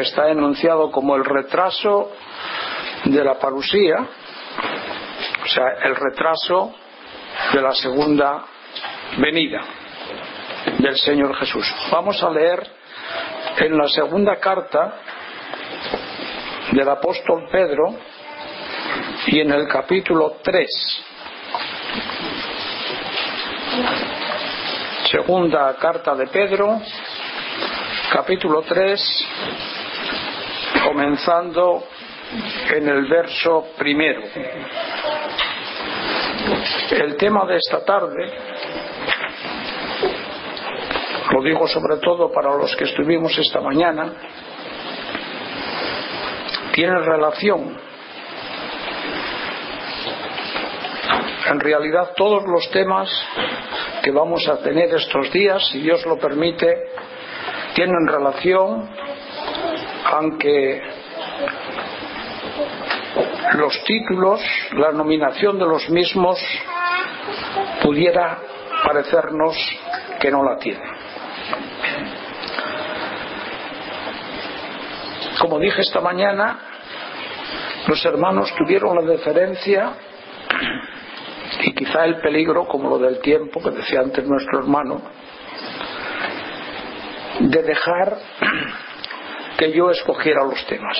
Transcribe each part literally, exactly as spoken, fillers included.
está enunciado como el retraso de la parusía, o sea, el retraso de la segunda venida del Señor Jesús. Vamos a leer en la segunda carta del apóstol Pedro y en el capítulo tres. Segunda carta de Pedro, capítulo tres, comenzando en el verso primero. El tema de esta tarde, lo digo sobre todo para los que estuvimos esta mañana, tiene relación. En realidad todos los temas que vamos a tener estos días, si Dios lo permite, tienen relación, aunque los títulos, la nominación de los mismos pudiera parecernos que no la tienen. Como dije esta mañana, los hermanos tuvieron la deferencia y quizá el peligro, como lo del tiempo que decía antes nuestro hermano, de dejar que yo escogiera los temas.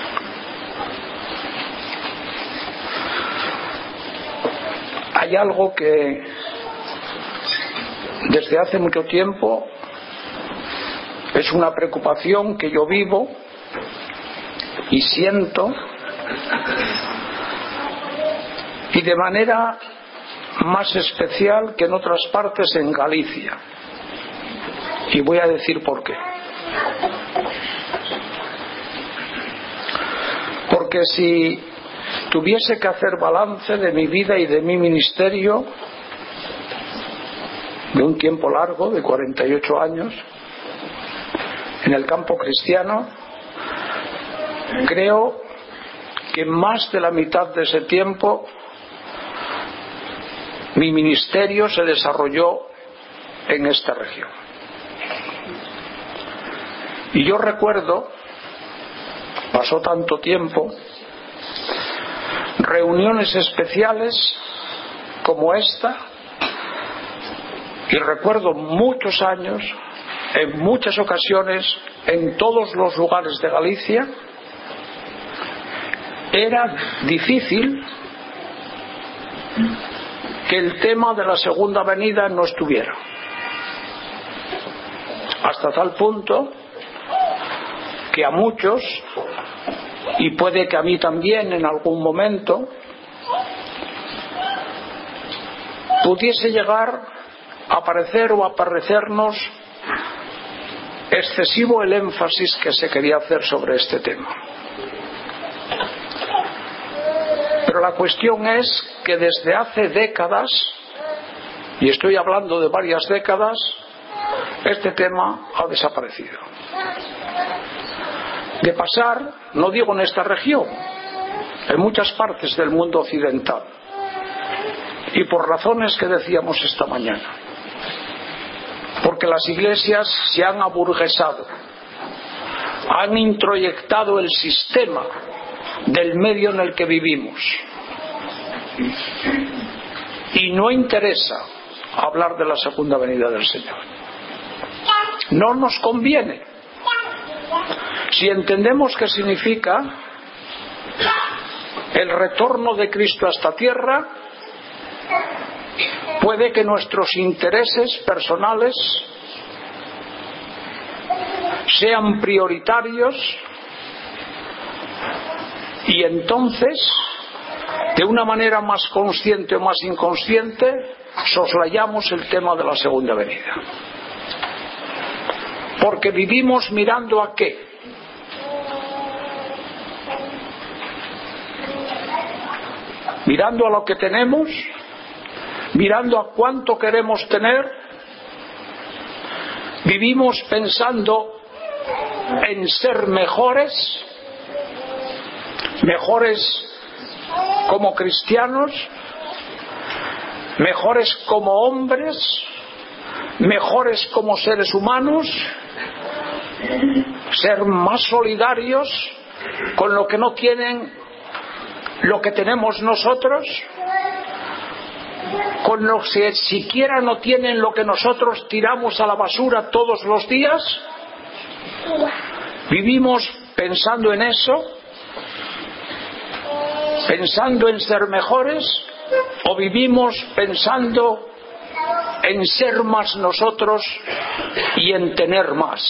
Hay algo que desde hace mucho tiempo es una preocupación que yo vivo y siento, y de manera más especial que en otras partes en Galicia. Y voy a decir por qué. Porque si tuviese que hacer balance de mi vida y de mi ministerio, de un tiempo largo, de cuarenta y ocho años, en el campo cristiano, creo que más de la mitad de ese tiempo mi ministerio se desarrolló en esta región. Y yo recuerdo, pasó tanto tiempo, reuniones especiales como esta, y recuerdo muchos años, en muchas ocasiones, en todos los lugares de Galicia, era difícil que el tema de la segunda venida no estuviera. Hasta tal punto que a muchos, y puede que a mí también en algún momento, pudiese llegar a parecer o a parecernos excesivo el énfasis que se quería hacer sobre este tema. Pero la cuestión es que desde hace décadas, y estoy hablando de varias décadas, este tema ha desaparecido. De pasar, no digo en esta región, en muchas partes del mundo occidental, y por razones que decíamos esta mañana, porque las iglesias se han aburguesado, han introyectado el sistema del medio en el que vivimos, y no interesa hablar de la segunda venida del Señor. No nos conviene. Si entendemos qué significa el retorno de Cristo a esta tierra, puede que nuestros intereses personales sean prioritarios y entonces, de una manera más consciente o más inconsciente, soslayamos el tema de la segunda venida. Porque vivimos mirando a qué. Mirando a lo que tenemos, mirando a cuánto queremos tener. Vivimos pensando en ser mejores, mejores como cristianos, mejores como hombres, mejores como seres humanos. ser más solidarios con lo que no tienen, lo que tenemos nosotros, con los que siquiera no tienen lo que nosotros tiramos a la basura todos los días? ¿Vivimos pensando en eso? ¿Pensando en ser mejores? ¿O vivimos pensando en ser más nosotros y en tener más?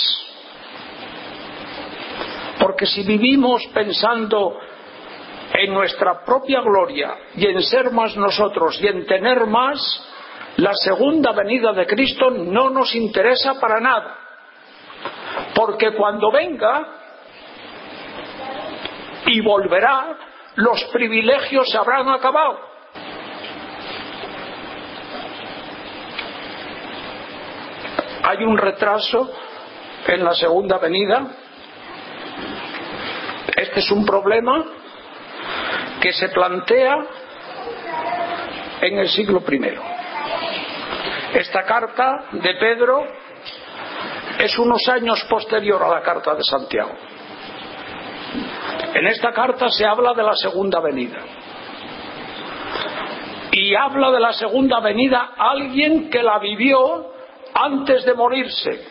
Porque si vivimos pensando en nuestra propia gloria y en ser más nosotros y en tener más, la segunda venida de Cristo no nos interesa para nada. Porque cuando venga y volverá, los privilegios se habrán acabado. Hay un retraso en la segunda venida. Este es un problema que se plantea en el siglo primero. Esta carta de Pedro es unos años posterior a la carta de Santiago. En esta carta se habla de la segunda venida. Y habla de la segunda venida alguien que la vivió antes de morirse.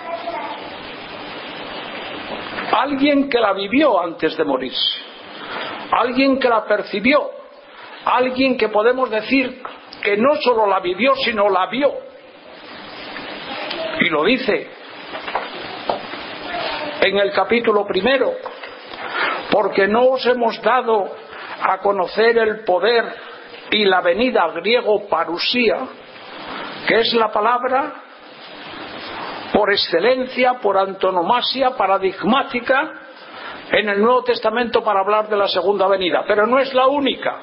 Alguien que la vivió antes de morirse. Alguien que la percibió. Alguien que podemos decir que no solo la vivió, sino la vio. Y lo dice en el capítulo primero. Porque no os hemos dado a conocer el poder y la venida, griego parusía, que es la palabra por excelencia, por antonomasia, paradigmática en el Nuevo Testamento para hablar de la segunda venida, pero no es la única.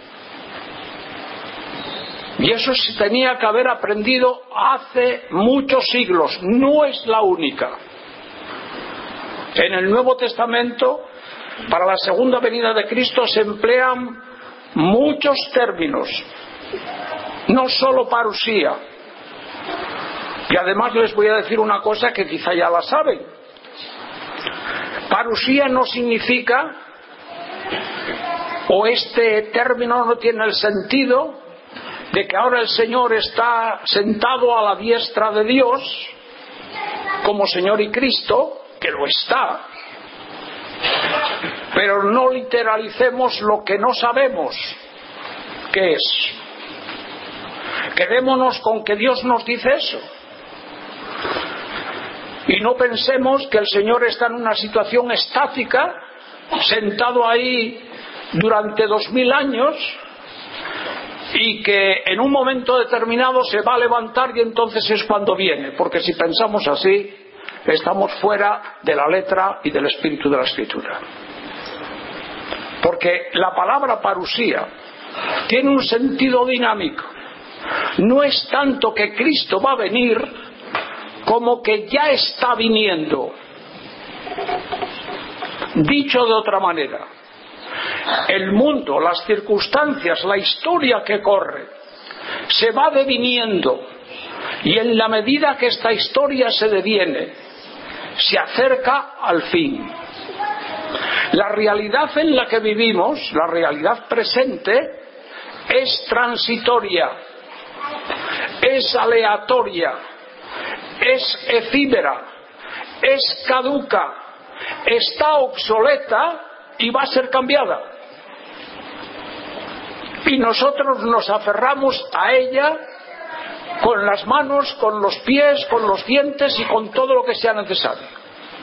Y eso se tenía que haber aprendido hace muchos siglos, no es la única. En el Nuevo Testamento, para la segunda venida de Cristo se emplean muchos términos, no solo parusía. Y además les voy a decir una cosa que quizá ya la saben. Parusía no significa, o este término no tiene el sentido de que ahora el Señor está sentado a la diestra de Dios como Señor y Cristo, que lo está. Pero no literalicemos lo que no sabemos qué es. Quedémonos con que Dios nos dice eso. Y no pensemos que el Señor está en una situación estática, sentado ahí durante dos mil años, y que en un momento determinado se va a levantar y entonces es cuando viene. Porque si pensamos así, estamos fuera de la letra y del espíritu de la Escritura. Porque la palabra parusía tiene un sentido dinámico. No es tanto que Cristo va a venir como que ya está viniendo. Dicho de otra manera, el mundo, las circunstancias, la historia que corre se va deviniendo, y en la medida que esta historia se deviene, se acerca al fin. La realidad en la que vivimos, la realidad presente, es transitoria, es aleatoria, es efímera, es caduca, está obsoleta y va a ser cambiada. Y nosotros nos aferramos a ella con las manos, con los pies, con los dientes y con todo lo que sea necesario.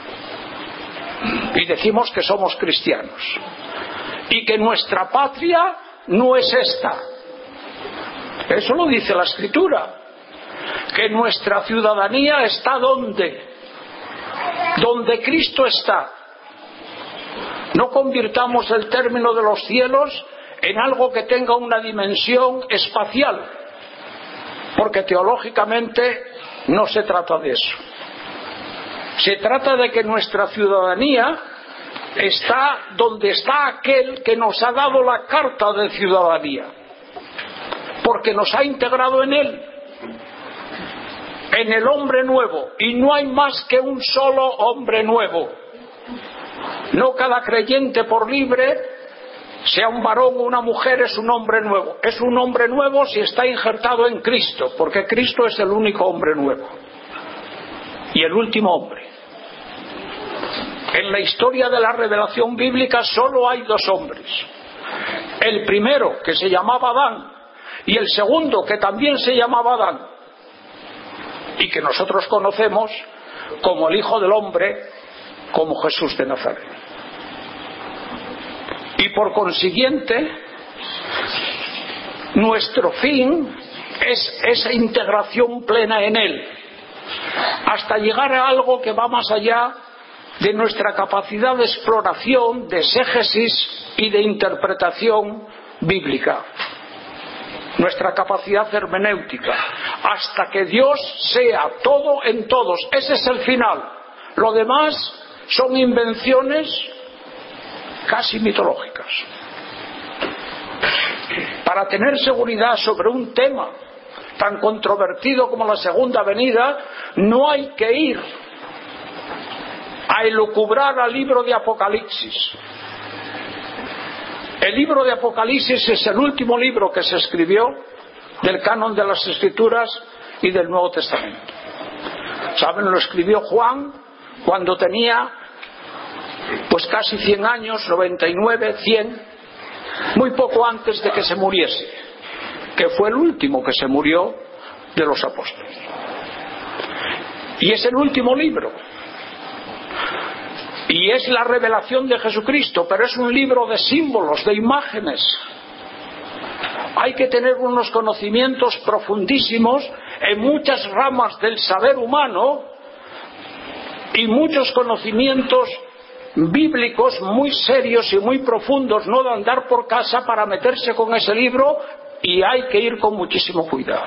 Y decimos que somos cristianos y que nuestra patria no es esta. Eso lo dice la Escritura, que nuestra ciudadanía está donde donde Cristo está. No convirtamos el término de los cielos en algo que tenga una dimensión espacial, porque teológicamente no se trata de eso. Se trata de que nuestra ciudadanía está donde está aquel que nos ha dado la carta de ciudadanía, porque nos ha integrado en él. en el hombre nuevo, y no hay más que un solo hombre nuevo. No cada creyente por libre, sea un varón o una mujer, es un hombre nuevo. Es un hombre nuevo si está injertado en Cristo, porque Cristo es el único hombre nuevo y el último hombre. En la historia de la revelación bíblica solo hay dos hombres: el primero, que se llamaba Adán, y el segundo, que también se llamaba Adán, y que nosotros conocemos como el Hijo del Hombre, como Jesús de Nazaret. Y por consiguiente, nuestro fin es esa integración plena en Él, hasta llegar a algo que va más allá de nuestra capacidad de exploración, de exégesis y de interpretación bíblica, nuestra capacidad hermenéutica, hasta que Dios sea todo en todos. Ese es el final. Lo demás son invenciones casi mitológicas. Para tener seguridad sobre un tema tan controvertido como la segunda venida, no hay que ir a elucubrar al libro de Apocalipsis. El libro de Apocalipsis es el último libro que se escribió del canon de las Escrituras y del Nuevo Testamento. ¿Saben? Lo escribió Juan cuando tenía pues casi cien años, noventa y nueve, cien, muy poco antes de que se muriese, que fue el último que se murió de los apóstoles. Y es el último libro. Y es la revelación de Jesucristo, pero es un libro de símbolos, de imágenes. Hay que tener unos conocimientos profundísimos en muchas ramas del saber humano y muchos conocimientos bíblicos muy serios y muy profundos, no de andar por casa para meterse con ese libro, y hay que ir con muchísimo cuidado.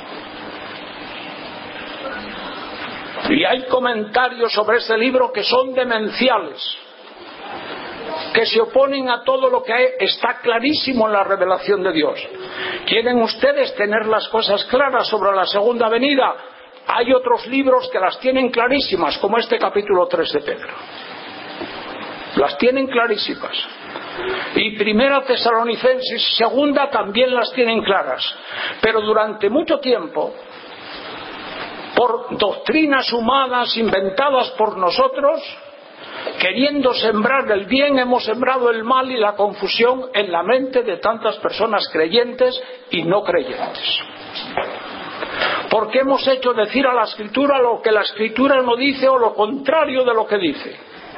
Y hay comentarios sobre este libro que son demenciales, que se oponen a todo lo que está clarísimo en la revelación de Dios. ¿Quieren ustedes tener las cosas claras sobre la segunda venida? Hay otros libros que las tienen clarísimas, como este capítulo tres de Pedro. Las tienen clarísimas. Y Primera Tesalonicenses, segunda, también las tienen claras. Pero durante mucho tiempo, por doctrinas humanas inventadas por nosotros, queriendo sembrar el bien, hemos sembrado el mal y la confusión en la mente de tantas personas creyentes y no creyentes. Porque hemos hecho decir a la Escritura lo que la Escritura no dice, o lo contrario de lo que dice.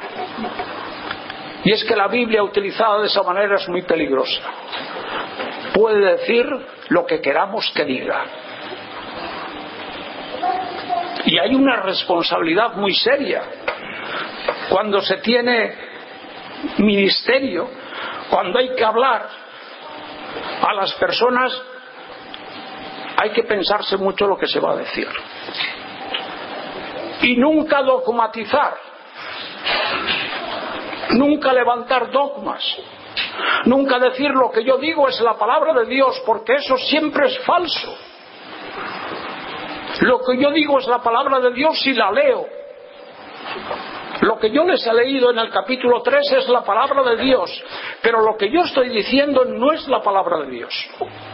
Y es que la Biblia utilizada de esa manera es muy peligrosa. Puede decir lo que queramos que diga. Y hay una responsabilidad muy seria cuando se tiene ministerio, cuando hay que hablar a las personas. Hay que pensarse mucho lo que se va a decir y nunca dogmatizar, nunca levantar dogmas, nunca decir lo que yo digo es la palabra de Dios, porque eso siempre es falso. Lo que yo digo es la palabra de Dios si la leo. Lo que yo les he leído en el capítulo tres es la palabra de Dios, pero lo que yo estoy diciendo no es la palabra de Dios.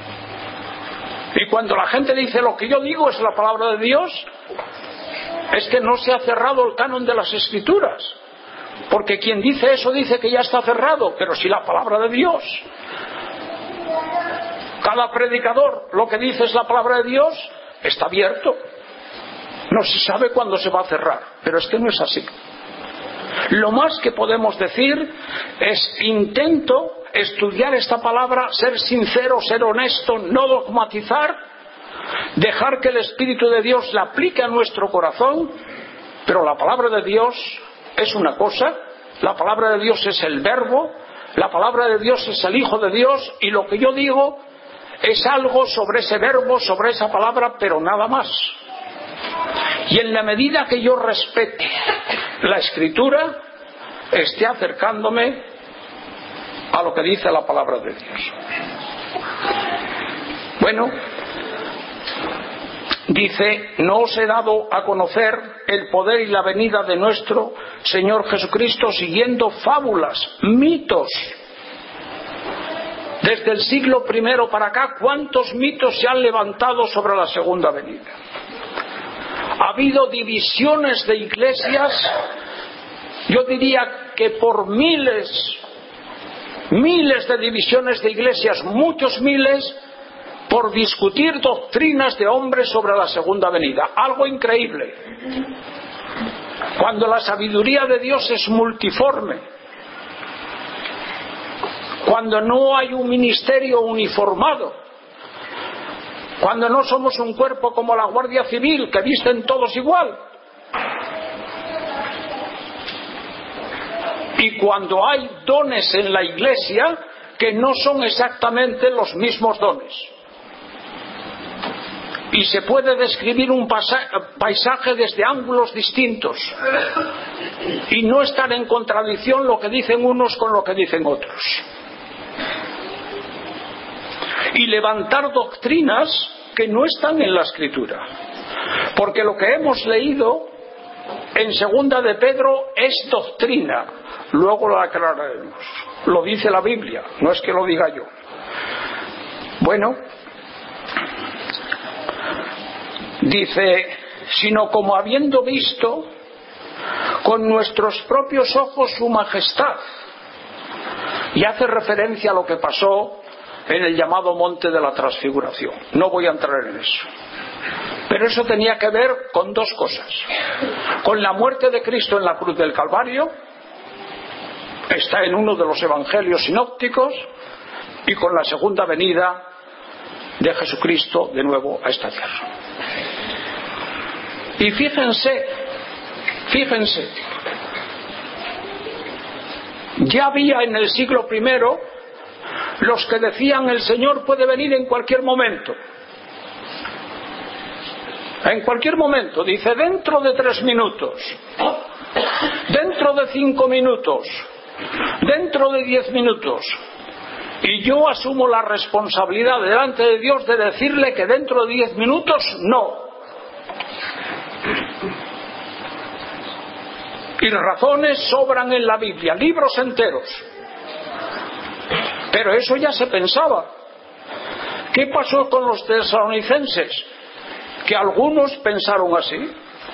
Y cuando la gente dice lo que yo digo es la palabra de Dios, es que no se ha cerrado el canon de las Escrituras. Porque quien dice eso dice que ya está cerrado, pero si la palabra de Dios, cada predicador lo que dice es la palabra de Dios, está abierto. No se sabe cuándo se va a cerrar, pero es que no es así. Lo más que podemos decir es: intento estudiar esta palabra, ser sincero, ser honesto, no dogmatizar, dejar que el Espíritu de Dios la aplique a nuestro corazón. Pero la palabra de Dios es una cosa, la palabra de Dios es el Verbo, la palabra de Dios es el Hijo de Dios, y lo que yo digo es algo sobre ese Verbo, sobre esa palabra, pero nada más. Y en la medida que yo respete la Escritura, esté acercándome a lo que dice la palabra de Dios. Bueno, dice: no os he dado a conocer el poder y la venida de nuestro Señor Jesucristo siguiendo fábulas, mitos. Desde el siglo primero para acá, ¿cuántos mitos se han levantado sobre la segunda venida? Ha habido divisiones de iglesias, yo diría que por miles, miles de divisiones de iglesias, muchos miles, por discutir doctrinas de hombres sobre la segunda venida. Algo increíble. Cuando la sabiduría de Dios es multiforme, cuando no hay un ministerio uniformado, cuando no somos un cuerpo como la Guardia Civil, que visten todos igual, y cuando hay dones en la iglesia que no son exactamente los mismos dones. Y se puede describir un paisaje desde ángulos distintos y no estar en contradicción lo que dicen unos con lo que dicen otros. Y levantar doctrinas que no están en la Escritura, porque lo que hemos leído en segunda de Pedro es doctrina. Luego la aclararemos. Lo dice la Biblia, no es que lo diga yo. Bueno, dice: sino como habiendo visto con nuestros propios ojos su majestad. Y hace referencia a lo que pasó en el llamado Monte de la Transfiguración. No voy a entrar en eso. Pero eso tenía que ver con dos cosas: con la muerte de Cristo en la cruz del Calvario, está en uno de los evangelios sinópticos, y con la segunda venida de Jesucristo de nuevo a esta tierra. Y fíjense, fíjense, ya había en el siglo primero los que decían: el Señor puede venir en cualquier momento. En cualquier momento, dice, dentro de tres minutos, dentro de cinco minutos, dentro de diez minutos. Y yo asumo la responsabilidad delante de Dios de decirle que dentro de diez minutos no. Y razones sobran en la Biblia, libros enteros. Pero eso ya se pensaba. ¿Qué pasó con los tesalonicenses? Que algunos pensaron así.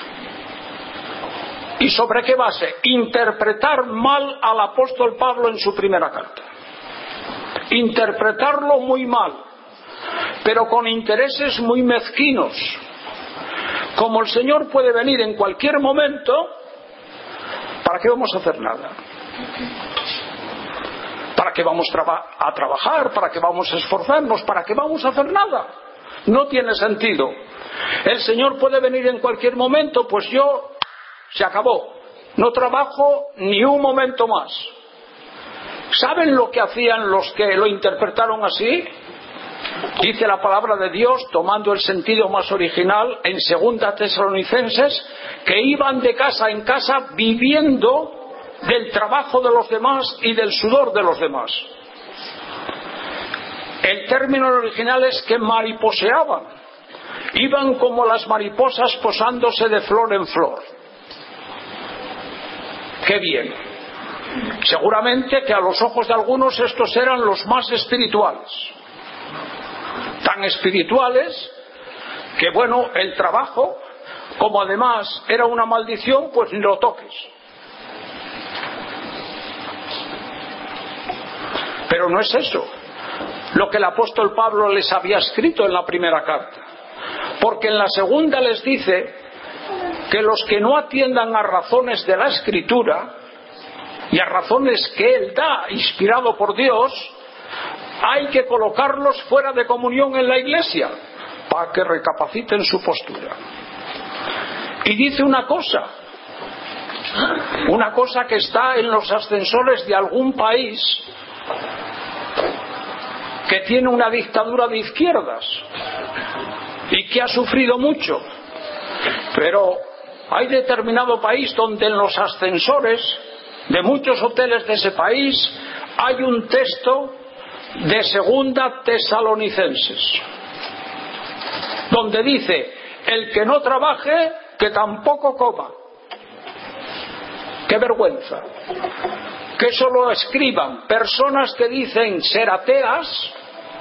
¿Y sobre qué base? Interpretar mal al apóstol Pablo en su primera carta. Interpretarlo muy mal, pero con intereses muy mezquinos. Como el Señor puede venir en cualquier momento, ¿para qué vamos a hacer nada? ¿Para qué vamos a trabajar? ¿Para qué vamos a esforzarnos? ¿Para qué vamos a hacer nada? No tiene sentido. El Señor puede venir en cualquier momento, pues yo, se acabó. No trabajo ni un momento más. ¿Saben lo que hacían los que lo interpretaron así? Dice la palabra de Dios, tomando el sentido más original, en segunda Tesalonicenses, que iban de casa en casa viviendo del trabajo de los demás y del sudor de los demás. El término original es que mariposeaban. Iban como las mariposas posándose de flor en flor. ¡Qué bien! Seguramente que a los ojos de algunos estos eran los más espirituales. Tan espirituales que, bueno, el trabajo, como además era una maldición, pues ni lo toques. Pero no es eso lo que el apóstol Pablo les había escrito en la primera carta. Porque en la segunda les dice que los que no atiendan a razones de la Escritura y a razones que él da, inspirado por Dios, hay que colocarlos fuera de comunión en la iglesia para que recapaciten su postura. Y dice una cosa, una cosa que está en los ascensores de algún país que tiene una dictadura de izquierdas y que ha sufrido mucho, pero hay determinado país donde en los ascensores de muchos hoteles de ese país hay un texto de segunda Tesalonicenses donde dice: el que no trabaje, que tampoco coma. ¡Qué vergüenza! Que eso lo escriban personas que dicen ser ateas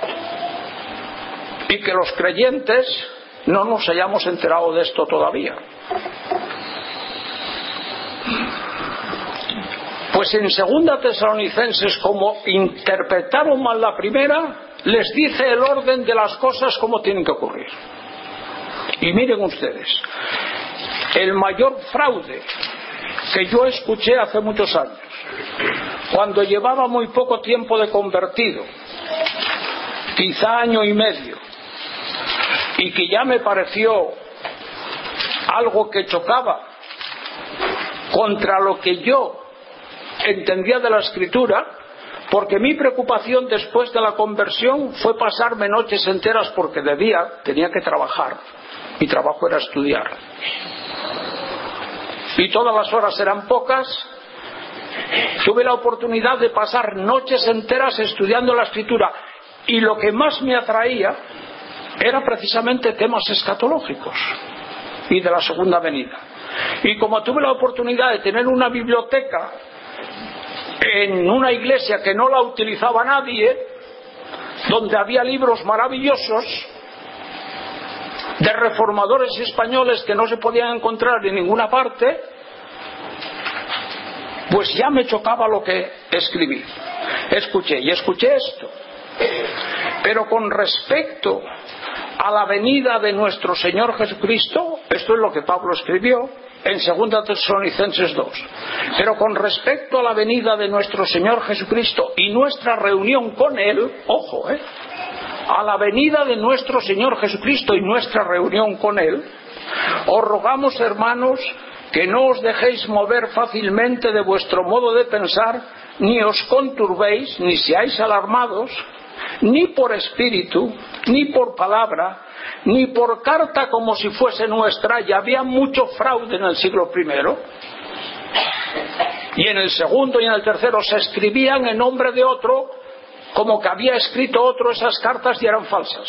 y que los creyentes no nos hayamos enterado de esto todavía. Pues en segunda Tesalonicenses, como interpretaron mal la primera, les dice el orden de las cosas como tienen que ocurrir. Y miren ustedes, el mayor fraude que yo escuché hace muchos años, cuando llevaba muy poco tiempo de convertido, quizá año y medio, y que ya me pareció algo que chocaba contra lo que yo entendía de la Escritura, porque mi preocupación después de la conversión fue pasarme noches enteras, porque de día tenía que trabajar, mi trabajo era estudiar, y todas las horas eran pocas. Tuve la oportunidad de pasar noches enteras estudiando la Escritura, y lo que más me atraía era precisamente temas escatológicos y de la segunda venida. Y como tuve la oportunidad de tener una biblioteca en una iglesia que no la utilizaba nadie, donde había libros maravillosos de reformadores españoles que no se podían encontrar en ninguna parte, pues ya me chocaba lo que escribí. Escuché y escuché esto. Pero con respecto a la venida de nuestro Señor Jesucristo, esto es lo que Pablo escribió en segunda Tesalonicenses dos. Pero con respecto a la venida de nuestro Señor Jesucristo y nuestra reunión con Él, ojo, eh, a la venida de nuestro Señor Jesucristo y nuestra reunión con Él, os rogamos, hermanos, que no os dejéis mover fácilmente de vuestro modo de pensar, ni os conturbéis, ni seáis alarmados, ni por espíritu, ni por palabra, ni por carta como si fuese nuestra. Y había mucho fraude en el siglo primero, y en el segundo y en el tercero se escribían en nombre de otro, como que había escrito otro esas cartas y eran falsas.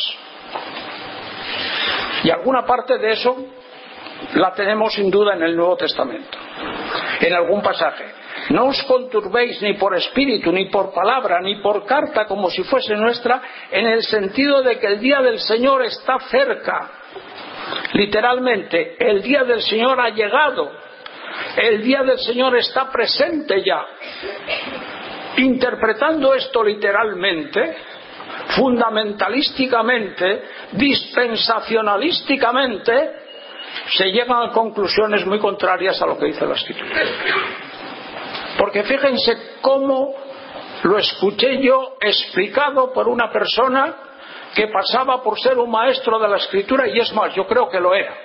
Y alguna parte de eso la tenemos sin duda en el Nuevo Testamento, en algún pasaje. No os conturbéis ni por espíritu, ni por palabra, ni por carta como si fuese nuestra, en el sentido de que el día del Señor está cerca. Literalmente, el día del Señor ha llegado, el día del Señor está presente ya. Interpretando esto literalmente, fundamentalísticamente, dispensacionalísticamente, se llegan a conclusiones muy contrarias a lo que dice la Escritura. Porque fíjense cómo lo escuché yo explicado por una persona que pasaba por ser un maestro de la Escritura, y es más, yo creo que lo era,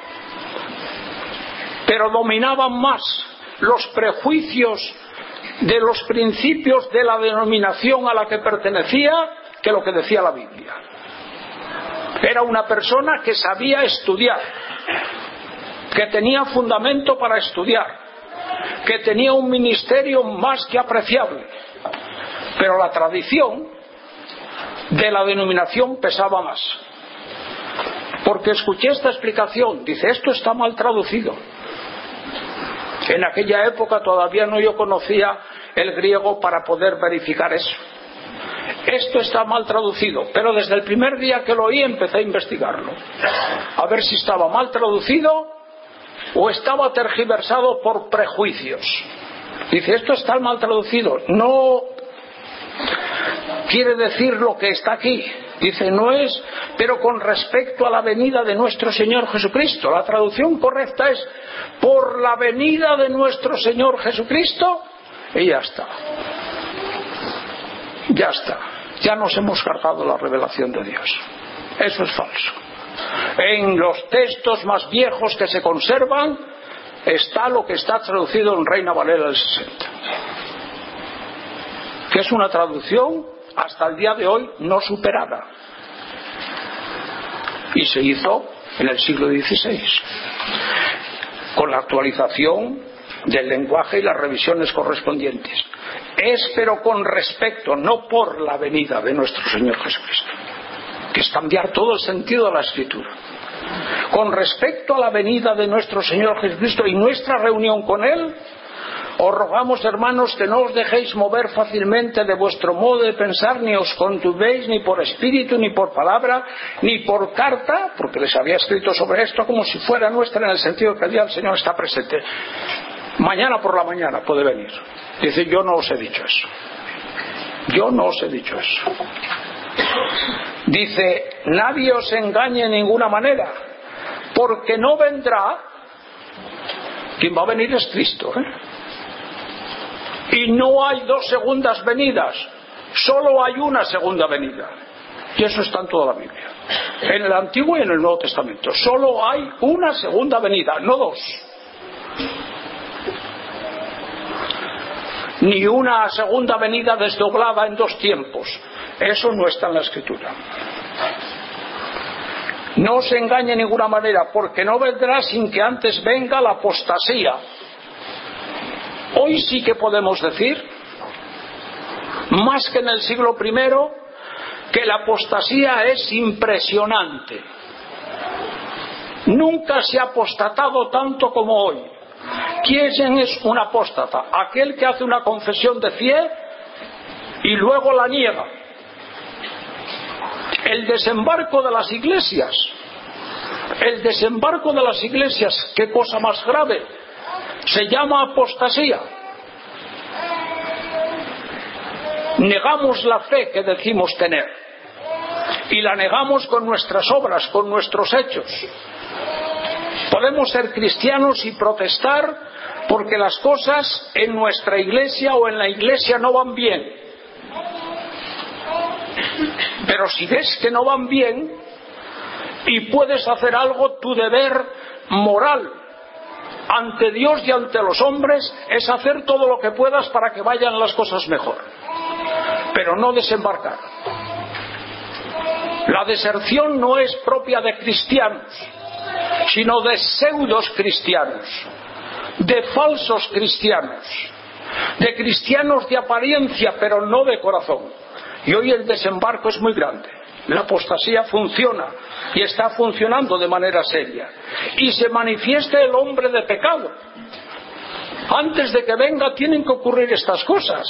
pero dominaban más los prejuicios de los principios de la denominación a la que pertenecía que lo que decía la Biblia. Era una persona que sabía estudiar, que tenía fundamento para estudiar, que tenía un ministerio más que apreciable, pero la tradición de la denominación pesaba más. Porque escuché esta explicación, dice, esto está mal traducido. En aquella época todavía no yo conocía el griego para poder verificar eso. Esto está mal traducido, pero desde el primer día que lo oí empecé a investigarlo, a ver si estaba mal traducido o estaba tergiversado por prejuicios. Dice, esto está mal traducido, no quiere decir lo que está aquí. Dice, no es, pero con respecto a la venida de nuestro Señor Jesucristo. La traducción correcta es, por la venida de nuestro Señor Jesucristo, y ya está. Ya está. Ya nos hemos cargado la revelación de Dios. Eso es falso. En los textos más viejos que se conservan está lo que está traducido en Reina Valera del sesenta, que es una traducción hasta el día de hoy no superada, y se hizo en el siglo dieciséis con la actualización del lenguaje y las revisiones correspondientes. Es pero con respecto, no por la venida de nuestro Señor Jesucristo, que es cambiar todo el sentido de la Escritura. Con respecto a la venida de nuestro Señor Jesucristo y nuestra reunión con Él, os rogamos, hermanos, que no os dejéis mover fácilmente de vuestro modo de pensar, ni os conturbéis ni por espíritu, ni por palabra, ni por carta, porque les había escrito sobre esto como si fuera nuestra, en el sentido que el día del Señor está presente. Mañana por la mañana puede venir. Dice, yo no os he dicho eso. Yo no os he dicho eso. Dice, nadie os engañe en ninguna manera, porque no vendrá. Quien va a venir es Cristo, ¿eh? Y no hay dos segundas venidas, solo hay una segunda venida. Y eso está en toda la Biblia, en el Antiguo y en el Nuevo Testamento. Solo hay una segunda venida, no dos. Ni una segunda venida desdoblada en dos tiempos. Eso no está en la Escritura. No os engañe de ninguna manera, porque no vendrá sin que antes venga la apostasía. Hoy sí que podemos decir, más que en el siglo primero, que la apostasía es impresionante. Nunca se ha apostatado tanto como hoy. ¿Quién es un apóstata? Aquel que hace una confesión de fe y luego la niega. El desembarco de las iglesias, el desembarco de las iglesias, qué cosa más grave, se llama apostasía. Negamos la fe que decimos tener y la negamos con nuestras obras, con nuestros hechos. Podemos ser cristianos y protestar porque las cosas en nuestra iglesia o en la iglesia no van bien. Pero si ves que no van bien y puedes hacer algo, tu deber moral ante Dios y ante los hombres es hacer todo lo que puedas para que vayan las cosas mejor, pero no desembarcar. La deserción no es propia de cristianos, sino de pseudos cristianos, de falsos cristianos, de cristianos de apariencia pero no de corazón. Y hoy el desembarco es muy grande. La apostasía funciona y está funcionando de manera seria, y se manifiesta el hombre de pecado. Antes de que venga tienen que ocurrir estas cosas,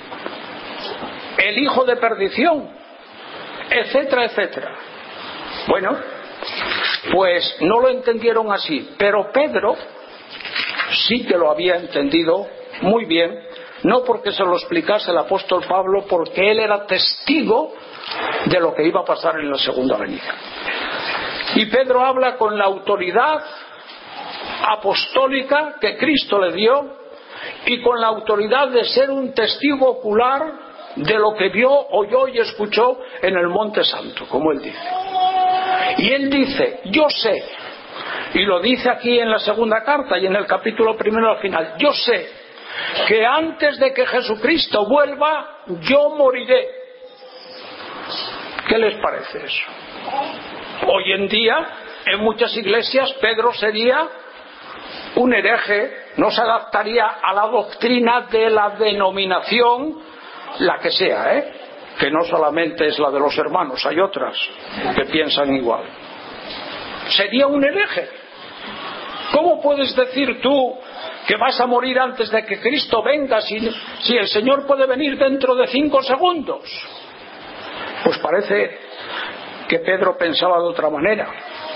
el hijo de perdición, etcétera, etcétera. Bueno, pues no lo entendieron así, pero Pedro sí que lo había entendido muy bien, no porque se lo explicase el apóstol Pablo, porque él era testigo de lo que iba a pasar en la segunda venida. Y Pedro habla con la autoridad apostólica que Cristo le dio y con la autoridad de ser un testigo ocular de lo que vio, oyó y escuchó en el Monte Santo, como él dice. Y él dice, yo sé, y lo dice aquí en la segunda carta y en el capítulo primero al final, yo sé que antes de que Jesucristo vuelva, yo moriré. ¿Qué les parece eso? Hoy en día, en muchas iglesias, Pedro sería un hereje, no se adaptaría a la doctrina de la denominación, la que sea, ¿eh? Que no solamente es la de los hermanos, hay otras que piensan igual. Sería un hereje. ¿Cómo puedes decir tú que vas a morir antes de que Cristo venga si, si el Señor puede venir dentro de cinco segundos? Pues parece que Pedro pensaba de otra manera.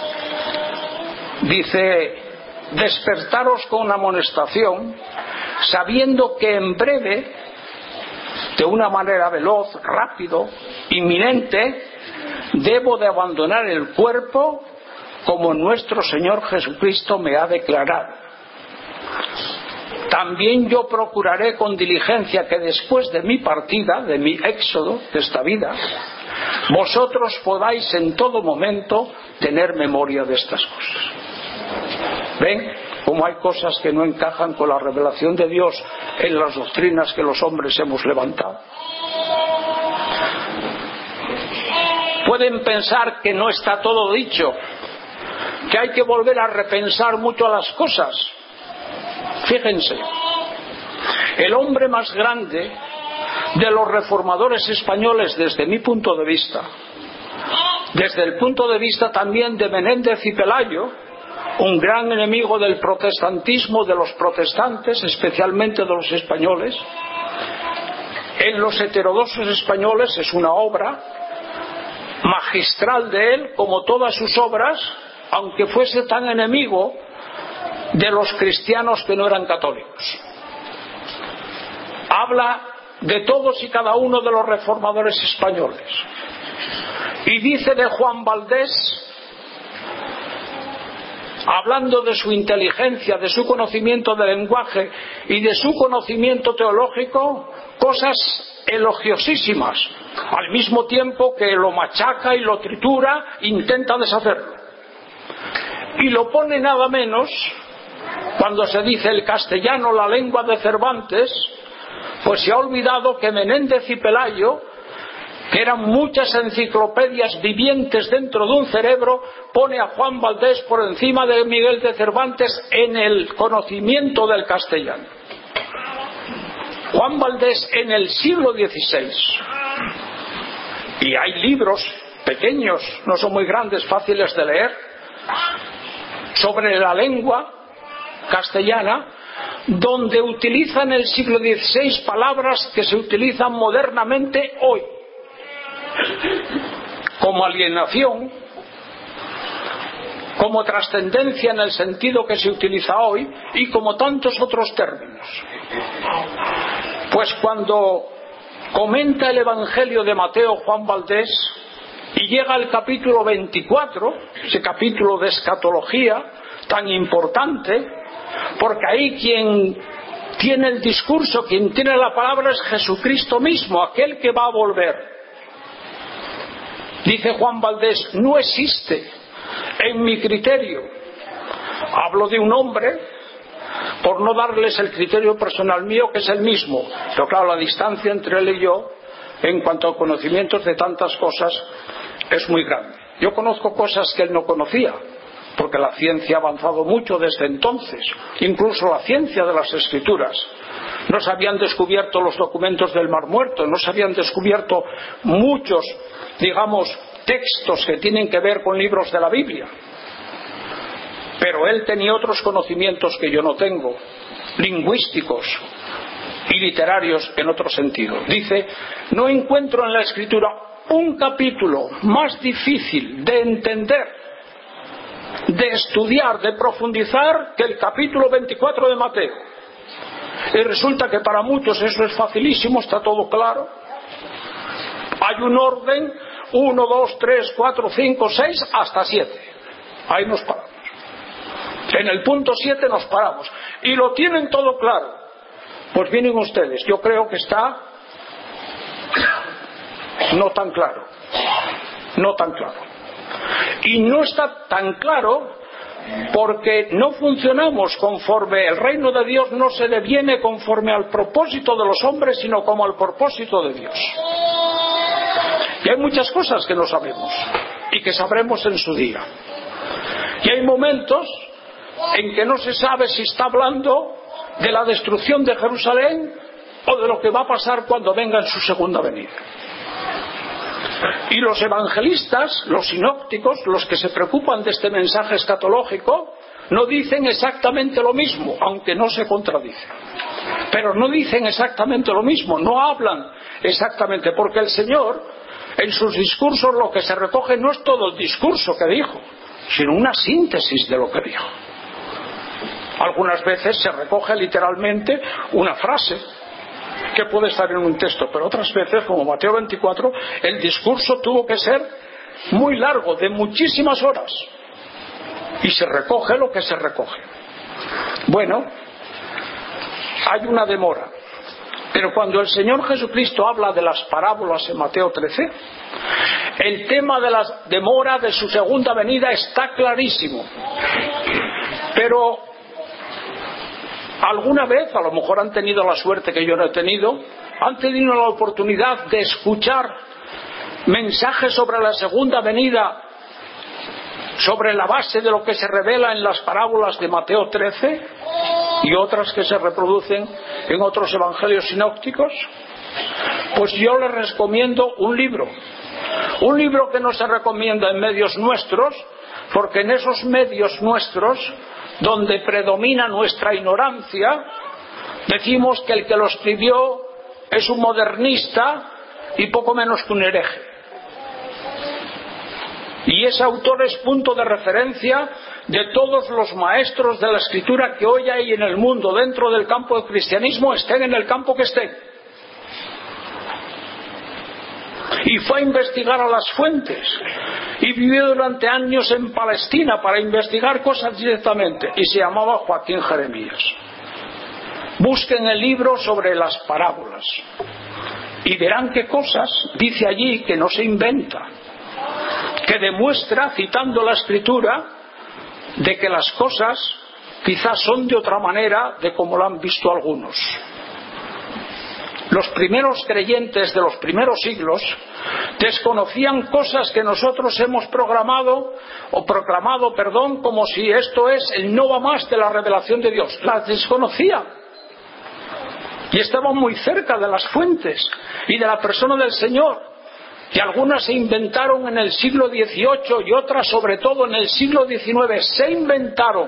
Dice, despertaros con amonestación, sabiendo que en breve, de una manera veloz, rápido, inminente, debo de abandonar el cuerpo como nuestro Señor Jesucristo me ha declarado. También yo procuraré con diligencia que después de mi partida, de mi éxodo de esta vida, vosotros podáis en todo momento tener memoria de estas cosas. ¿Ven cómo hay cosas que no encajan con la revelación de Dios en las doctrinas que los hombres hemos levantado? Pueden pensar que no está todo dicho, que hay que volver a repensar mucho las cosas. Fíjense, el hombre más grande de los reformadores españoles, desde mi punto de vista, desde el punto de vista también de Menéndez y Pelayo, un gran enemigo del protestantismo, de los protestantes, especialmente de los españoles. En los heterodoxos españoles es una obra magistral de él, como todas sus obras, aunque fuese tan enemigo de los cristianos que no eran católicos. Habla de todos y cada uno de los reformadores españoles y dice de Juan Valdés, hablando de su inteligencia, de su conocimiento del lenguaje y de su conocimiento teológico, cosas elogiosísimas, al mismo tiempo que lo machaca y lo tritura, intenta deshacerlo. Y lo pone nada menos cuando se dice el castellano, la lengua de Cervantes, pues se ha olvidado que Menéndez y Pelayo, que eran muchas enciclopedias vivientes dentro de un cerebro, pone a Juan Valdés por encima de Miguel de Cervantes en el conocimiento del castellano. Juan Valdés en el siglo dieciséis, y hay libros pequeños, no son muy grandes, fáciles de leer, sobre la lengua castellana, donde utiliza en el siglo dieciséis palabras que se utilizan modernamente hoy, como alienación, como trascendencia en el sentido que se utiliza hoy, y como tantos otros términos. Pues cuando comenta el Evangelio de Mateo Juan Valdés y llega al capítulo veinticuatro, ese capítulo de escatología tan importante, porque ahí quien tiene el discurso, quien tiene la palabra es Jesucristo mismo, aquel que va a volver. Dice Juan Valdés, no existe en mi criterio, hablo de un hombre por no darles el criterio personal mío, que es el mismo, pero claro, la distancia entre él y yo en cuanto a conocimientos de tantas cosas es muy grande. Yo conozco cosas que él no conocía, porque la ciencia ha avanzado mucho desde entonces, incluso la ciencia de las escrituras. No se habían descubierto los documentos del Mar Muerto, no se habían descubierto muchos, digamos, textos que tienen que ver con libros de la Biblia. Pero él tenía otros conocimientos que yo no tengo, lingüísticos y literarios en otro sentido. Dice, no encuentro en la Escritura un capítulo más difícil de entender, de estudiar, de profundizar, que el capítulo veinticuatro de Mateo. Y resulta que para muchos eso es facilísimo, está todo claro. Hay un orden, uno, dos, tres, cuatro, cinco, seis, hasta siete. Ahí nos paramos. En el punto siete nos paramos. Y lo tienen todo claro. Pues vienen ustedes. Yo creo que está no tan claro. No tan claro. Y no está tan claro porque no funcionamos conforme, el reino de Dios no se deviene conforme al propósito de los hombres, sino como al propósito de Dios. Y hay muchas cosas que no sabemos y que sabremos en su día. Y hay momentos en que no se sabe si está hablando de la destrucción de Jerusalén o de lo que va a pasar cuando venga en su segunda venida. Y los evangelistas, los sinópticos, los que se preocupan de este mensaje escatológico, no dicen exactamente lo mismo, aunque no se contradicen. Pero no dicen exactamente lo mismo, no hablan exactamente, porque el Señor, en sus discursos, lo que se recoge no es todo el discurso que dijo, sino una síntesis de lo que dijo. Algunas veces se recoge literalmente una frase que puede estar en un texto, pero otras veces, como Mateo veinticuatro, el discurso tuvo que ser muy largo, de muchísimas horas, y se recoge lo que se recoge. Bueno, hay una demora, pero cuando el Señor Jesucristo habla de las parábolas en Mateo trece, el tema de la demora de su segunda venida está clarísimo. Pero alguna vez, a lo mejor han tenido la suerte que yo no he tenido, han tenido la oportunidad de escuchar mensajes sobre la segunda venida, sobre la base de lo que se revela en las parábolas de Mateo trece y otras que se reproducen en otros evangelios sinópticos. Pues yo les recomiendo un libro, Un libro que no se recomienda en medios nuestros, porque en esos medios nuestros, donde predomina nuestra ignorancia, decimos que el que lo escribió es un modernista y poco menos que un hereje. Y ese autor es punto de referencia de todos los maestros de la escritura que hoy hay en el mundo dentro del campo del cristianismo, estén en el campo que estén. Y fue a investigar a las fuentes y vivió durante años en Palestina para investigar cosas directamente, y se llamaba Joaquín Jeremías. Busquen el libro sobre las parábolas y verán qué cosas dice allí que no se inventa, que demuestra, citando la escritura, de que las cosas quizás son de otra manera de como lo han visto algunos. Los primeros creyentes de los primeros siglos desconocían cosas que nosotros hemos programado o proclamado, perdón, como si esto es el no va más de la revelación de Dios. Las desconocían y estaban muy cerca de las fuentes y de la persona del Señor. Y algunas se inventaron en el siglo dieciocho y otras sobre todo en el siglo diecinueve. Se inventaron.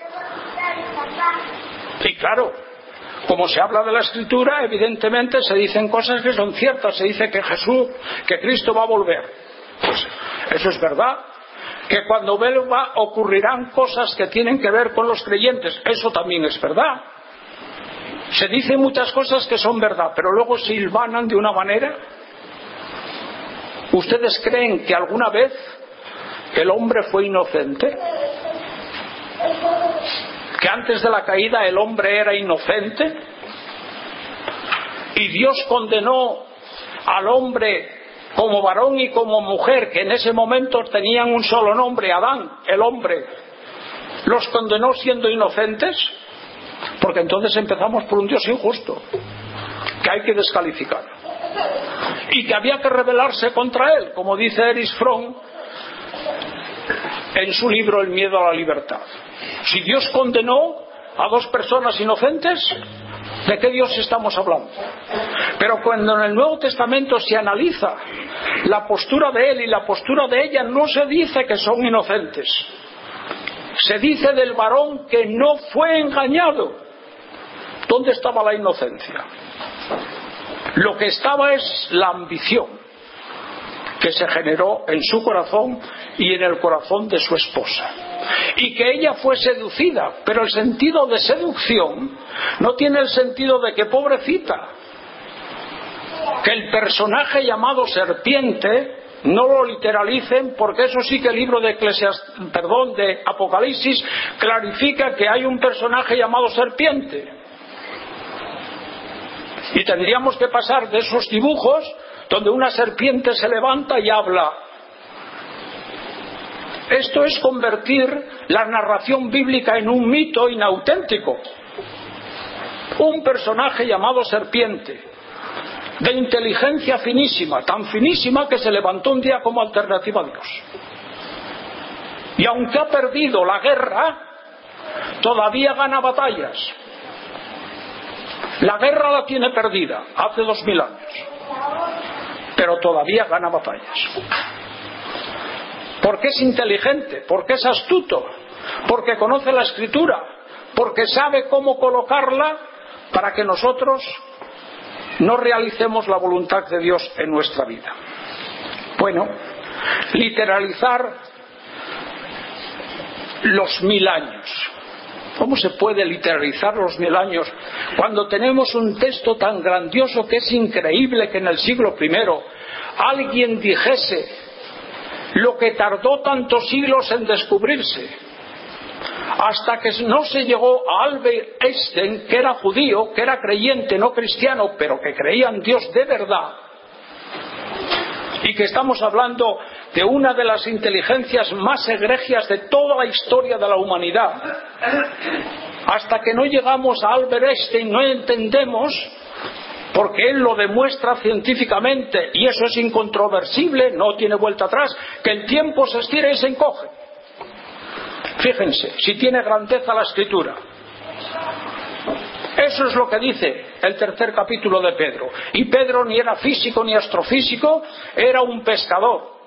Y claro, como se habla de la escritura, evidentemente se dicen cosas que son ciertas. Se dice que Jesús, que Cristo va a volver. Pues eso es verdad. Que cuando vuelva ocurrirán cosas que tienen que ver con los creyentes. Eso también es verdad. Se dicen muchas cosas que son verdad, pero luego se hilvanan de una manera. ¿Ustedes creen que alguna vez el hombre fue inocente? ¿Que antes de la caída el hombre era inocente? ¿Y Dios condenó al hombre como varón y como mujer, que en ese momento tenían un solo nombre, Adán, el hombre? ¿Los condenó siendo inocentes? Porque entonces empezamos por un Dios injusto, que hay que descalificar. Y que había que rebelarse contra él, como dice Erich Fromm en su libro El miedo a la libertad. Si Dios condenó a dos personas inocentes, ¿de qué Dios estamos hablando? Pero cuando en el Nuevo Testamento se analiza la postura de él y la postura de ella, no se dice que son inocentes. Se dice del varón que no fue engañado. ¿Dónde estaba la inocencia? Lo que estaba es la ambición que se generó en su corazón y en el corazón de su esposa. Y que ella fue seducida, pero el sentido de seducción no tiene el sentido de que pobrecita, que el personaje llamado serpiente no lo literalicen, porque eso sí que el libro de Eclesias, perdón, de Apocalipsis clarifica que hay un personaje llamado serpiente. Y tendríamos que pasar de esos dibujos donde una serpiente se levanta y habla. Esto es convertir la narración bíblica en un mito inauténtico. Un personaje llamado serpiente, de inteligencia finísima, tan finísima que se levantó un día como alternativa a Dios. Y aunque ha perdido la guerra, todavía gana batallas. La guerra la tiene perdida hace dos mil años, pero todavía gana batallas. Porque es inteligente, porque es astuto, porque conoce la escritura, porque sabe cómo colocarla para que nosotros no realicemos la voluntad de Dios en nuestra vida. Bueno, literalizar los mil años. ¿Cómo se puede literalizar los mil años cuando tenemos un texto tan grandioso que es increíble que en el siglo primero alguien dijese lo que tardó tantos siglos en descubrirse? Hasta que no se llegó a Albert Einstein, que era judío, que era creyente, no cristiano, pero que creía en Dios de verdad, y que estamos hablando de una de las inteligencias más egregias de toda la historia de la humanidad. Hasta que no llegamos a Albert Einstein no entendemos, porque él lo demuestra científicamente y eso es incontroversible, no tiene vuelta atrás, que el tiempo se estira y se encoge. Fíjense, si tiene grandeza la escritura. Eso es lo que dice el tercer capítulo de Pedro. Y Pedro ni era físico ni astrofísico, era un pescador.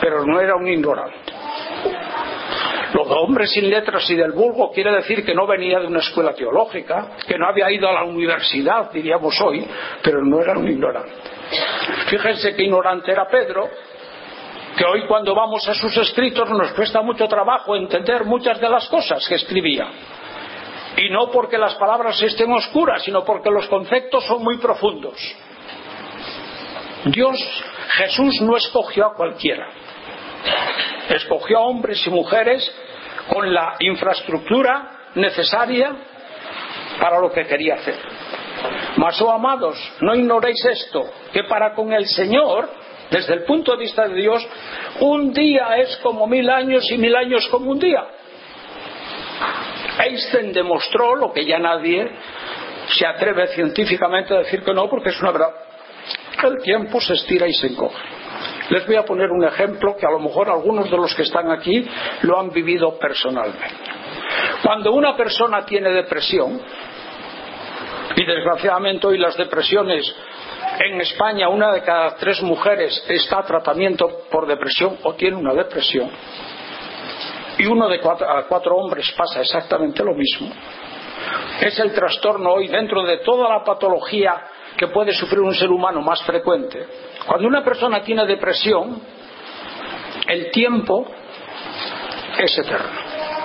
pero no era un ignorante. Lo de hombre sin letras y del vulgo quiere decir que no venía de una escuela teológica, que no había ido a la universidad, diríamos hoy, pero no era un ignorante. Fíjense qué ignorante era Pedro, que hoy cuando vamos a sus escritos nos cuesta mucho trabajo entender muchas de las cosas que escribía. Y no porque las palabras estén oscuras, sino porque los conceptos son muy profundos. Dios, Jesús no escogió a cualquiera. Escogió a hombres y mujeres con la infraestructura necesaria para lo que quería hacer. Mas, oh amados, no ignoréis esto, que para con el Señor, desde el punto de vista de Dios, un día es como mil años y mil años como un día. Einstein demostró lo que ya nadie se atreve científicamente a decir que no, porque es una verdad. El tiempo se estira y se encoge. Les voy a poner un ejemplo que a lo mejor algunos de los que están aquí lo han vivido personalmente. Cuando una persona tiene depresión, y desgraciadamente hoy las depresiones en España, una de cada tres mujeres está a tratamiento por depresión o tiene una depresión, y uno de cuatro, a cuatro hombres pasa exactamente lo mismo. Es el trastorno hoy, dentro de toda la patología que puede sufrir un ser humano, más frecuente. Cuando una persona tiene depresión, el tiempo es eterno.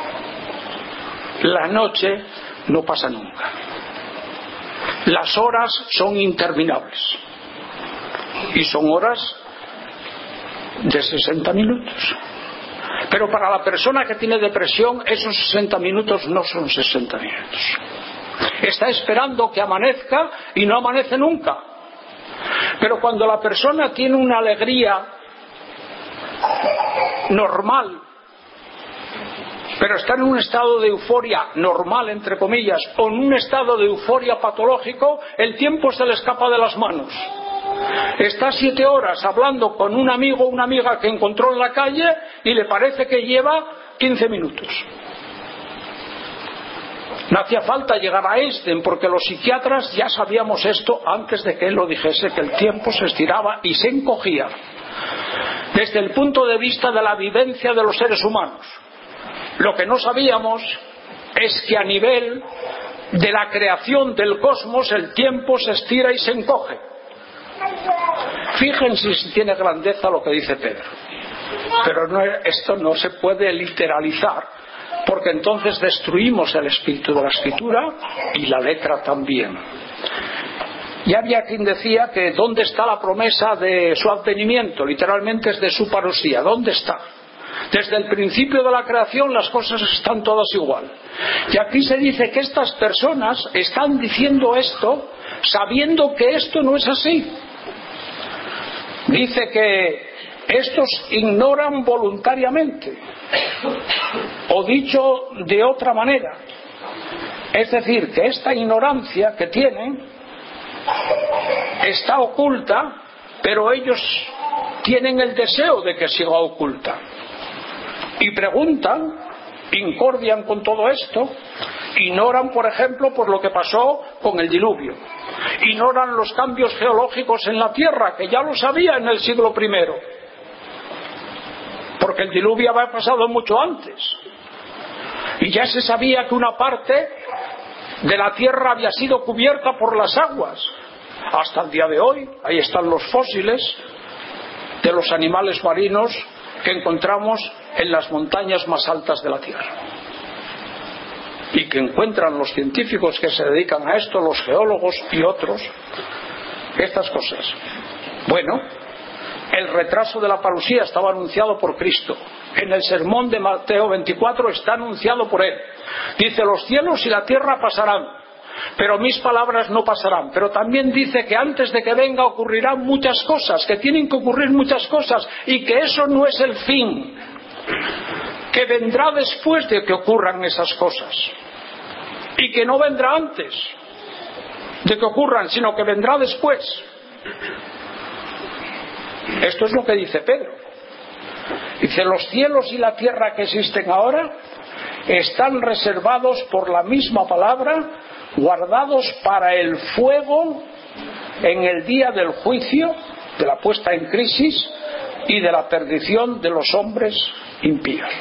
La noche no pasa nunca. Las horas son interminables. Y son horas de sesenta minutos. Pero para la persona que tiene depresión, esos sesenta minutos no son sesenta minutos. Está esperando que amanezca y no amanece nunca. Pero cuando la persona tiene una alegría normal, pero está en un estado de euforia normal, entre comillas, o en un estado de euforia patológico, el tiempo se le escapa de las manos. Está siete horas hablando con un amigo o una amiga que encontró en la calle y le parece que lleva quince minutos. No hacía falta llegar a Einstein, porque los psiquiatras ya sabíamos esto antes de que él lo dijese, que el tiempo se estiraba y se encogía. Desde el punto de vista de la vivencia de los seres humanos. Lo que no sabíamos es que a nivel de la creación del cosmos el tiempo se estira y se encoge. Fíjense si tiene grandeza lo que dice Pedro. Pero no, esto no se puede literalizar, porque entonces destruimos el espíritu de la escritura y la letra también. Ya había quien decía que ¿dónde está la promesa de su advenimiento? Literalmente es de su parusía. ¿Dónde está? Desde el principio de la creación las cosas están todas igual. Y aquí se dice que estas personas están diciendo esto sabiendo que esto no es así. Dice que estos ignoran voluntariamente, o dicho de otra manera, es decir, que esta ignorancia que tienen está oculta, pero ellos tienen el deseo de que siga oculta. Y preguntan, incordian con todo esto, ignoran, por ejemplo, por lo que pasó con el diluvio. Ignoran los cambios geológicos en la Tierra, que ya lo sabía en el siglo primero. Porque el diluvio había pasado mucho antes. Y ya se sabía que una parte de la Tierra había sido cubierta por las aguas. Hasta el día de hoy, ahí están los fósiles de los animales marinos que encontramos en las montañas más altas de la Tierra. Y que encuentran los científicos que se dedican a esto, los geólogos y otros, estas cosas. Bueno, el retraso de la parusía estaba anunciado por Cristo. En el sermón de Mateo veinticuatro está anunciado por él. Dice, los cielos y la tierra pasarán, pero mis palabras no pasarán. Pero también dice que antes de que venga ocurrirán muchas cosas, que tienen que ocurrir muchas cosas, y que eso no es el fin, que vendrá después de que ocurran esas cosas, y que no vendrá antes de que ocurran, sino que vendrá después. Esto es lo que dice Pedro. Dice, los cielos y la tierra que existen ahora están reservados por la misma palabra, guardados para el fuego en el día del juicio, de la puesta en crisis, y de la perdición de los hombres impíos.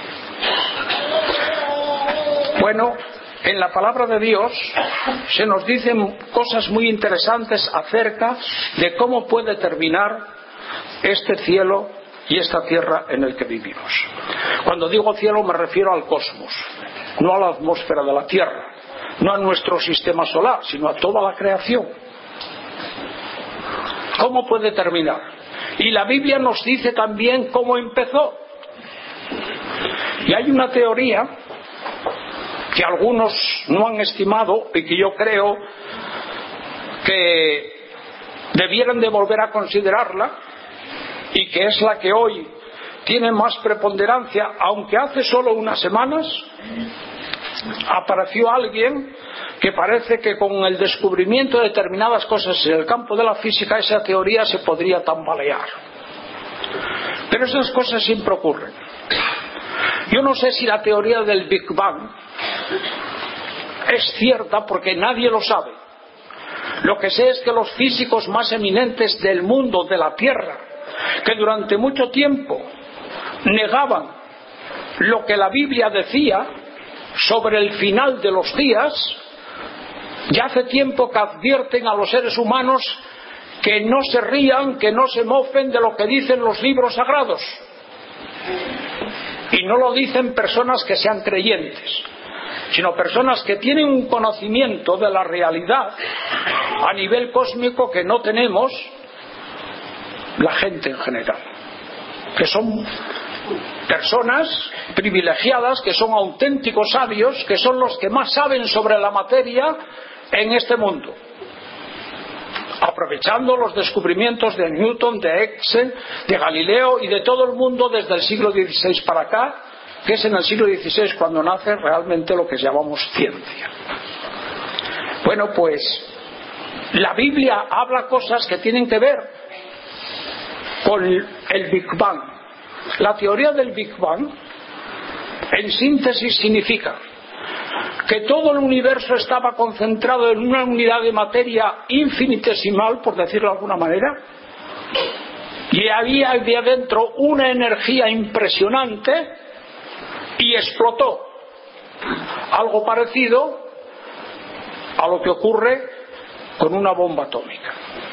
Bueno, en la palabra de Dios se nos dicen cosas muy interesantes acerca de cómo puede terminar este cielo y esta tierra en el que vivimos. Cuando digo cielo me refiero al cosmos, no a la atmósfera de la Tierra, no a nuestro sistema solar, sino a toda la creación. ¿Cómo puede terminar? Y la Biblia nos dice también cómo empezó. Y hay una teoría que algunos no han estimado y que yo creo que debieran de volver a considerarla, y que es la que hoy tiene más preponderancia, aunque hace solo unas semanas apareció alguien que parece que con el descubrimiento de determinadas cosas en el campo de la física esa teoría se podría tambalear. Pero esas cosas siempre ocurren. Yo no sé si la teoría del Big Bang es cierta porque nadie lo sabe. Lo que sé es que los físicos más eminentes del mundo, de la Tierra, que durante mucho tiempo negaban lo que la Biblia decía sobre el final de los días, ya hace tiempo que advierten a los seres humanos que no se rían, que no se mofen de lo que dicen los libros sagrados. Y no lo dicen personas que sean creyentes, sino personas que tienen un conocimiento de la realidad a nivel cósmico que no tenemos la gente en general, que son personas privilegiadas, que son auténticos sabios, que son los que más saben sobre la materia en este mundo, aprovechando los descubrimientos de Newton, de Einstein, de Galileo y de todo el mundo desde el siglo dieciséis para acá, que es en el siglo dieciséis cuando nace realmente lo que llamamos ciencia. Bueno, pues la Biblia habla cosas que tienen que ver con el Big Bang. La teoría del Big Bang, en síntesis, significa que todo el universo estaba concentrado en una unidad de materia infinitesimal, por decirlo de alguna manera, y había ahí adentro una energía impresionante y explotó. Algo parecido a lo que ocurre con una bomba atómica.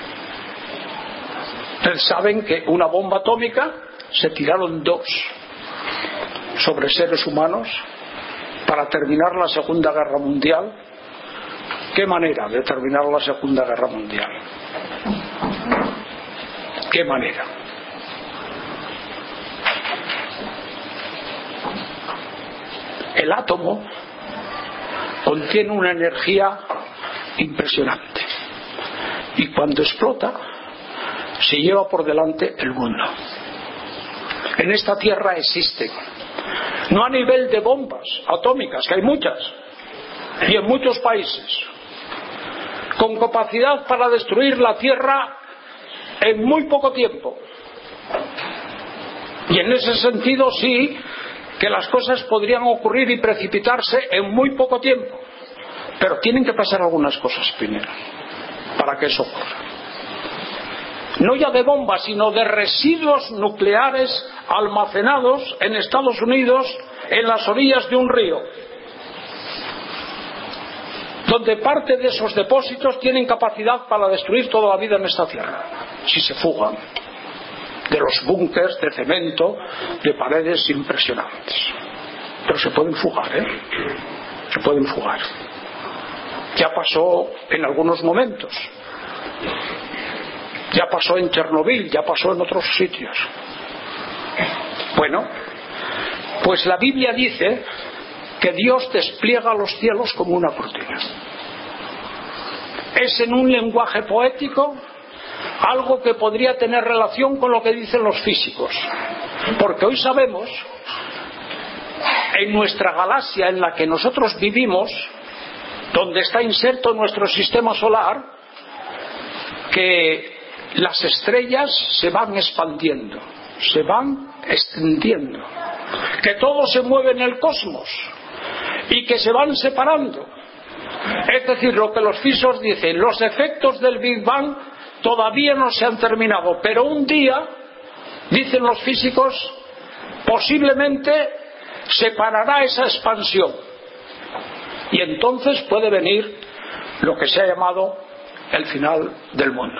Ustedes saben que una bomba atómica se tiraron dos sobre seres humanos para terminar la Segunda Guerra Mundial. ¿Qué manera de terminar la Segunda Guerra Mundial? ¿Qué manera? El átomo contiene una energía impresionante y cuando explota se lleva por delante el mundo. En esta tierra existen, no a nivel de bombas atómicas, que hay muchas y en muchos países, con capacidad para destruir la tierra en muy poco tiempo. Y en ese sentido sí que las cosas podrían ocurrir y precipitarse en muy poco tiempo, pero tienen que pasar algunas cosas primero para que eso ocurra. No ya de bombas, sino de residuos nucleares almacenados en Estados Unidos en las orillas de un río, donde parte de esos depósitos tienen capacidad para destruir toda la vida en esta tierra, si se fugan de los búnkers de cemento de paredes impresionantes. Pero se pueden fugar, ¿eh? Se pueden fugar. Ya pasó en algunos momentos. Ya pasó en Chernobyl, ya pasó en otros sitios. Bueno, pues la Biblia dice que Dios despliega los cielos como una cortina. Es en un lenguaje poético algo que podría tener relación con lo que dicen los físicos, porque hoy sabemos, en nuestra galaxia en la que nosotros vivimos, donde está inserto nuestro sistema solar, que las estrellas se van expandiendo, se van extendiendo, que todo se mueve en el cosmos y que se van separando. Es decir, lo que los físicos dicen, los efectos del Big Bang todavía no se han terminado, pero un día dicen los físicos, posiblemente se parará esa expansión y entonces puede venir lo que se ha llamado el final del mundo,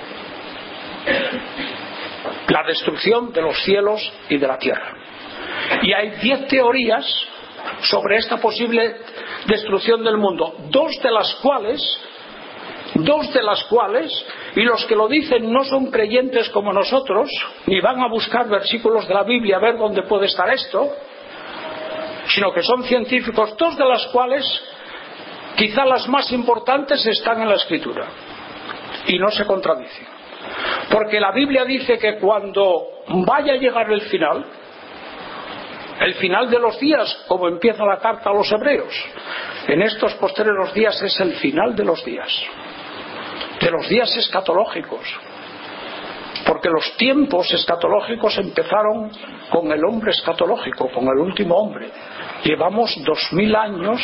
la destrucción de los cielos y de la tierra. Y hay diez teorías sobre esta posible destrucción del mundo, dos de las cuales dos de las cuales y los que lo dicen no son creyentes como nosotros, ni van a buscar versículos de la Biblia a ver dónde puede estar esto, sino que son científicos, dos de las cuales quizá las más importantes están en la Escritura y no se contradicen, porque la Biblia dice que cuando vaya a llegar el final, el final de los días, como empieza la carta a los hebreos, en estos posteriores días es el final de los días, de los días escatológicos, porque los tiempos escatológicos empezaron con el hombre escatológico, con el último hombre. Llevamos dos mil años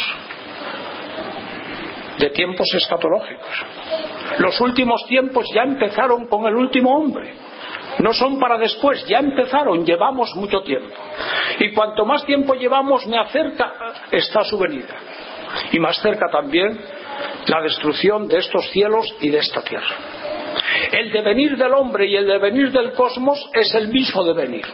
de tiempos escatológicos. Los últimos tiempos ya empezaron con el último hombre, no son para después, ya empezaron, llevamos mucho tiempo, y cuanto más tiempo llevamos, más cerca está su venida, y más cerca también la destrucción de estos cielos y de esta tierra. El devenir del hombre y el devenir del cosmos es el mismo devenir.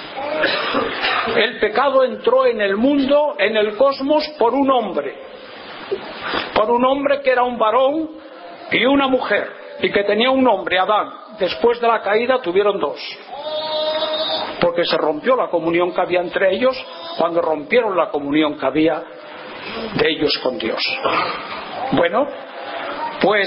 El pecado entró en el mundo, en el cosmos, por un hombre, por un hombre que era un varón y una mujer, y que tenía un nombre, Adán. Después de la caída tuvieron dos, porque se rompió la comunión que había entre ellos cuando rompieron la comunión que había de ellos con Dios. Bueno, pues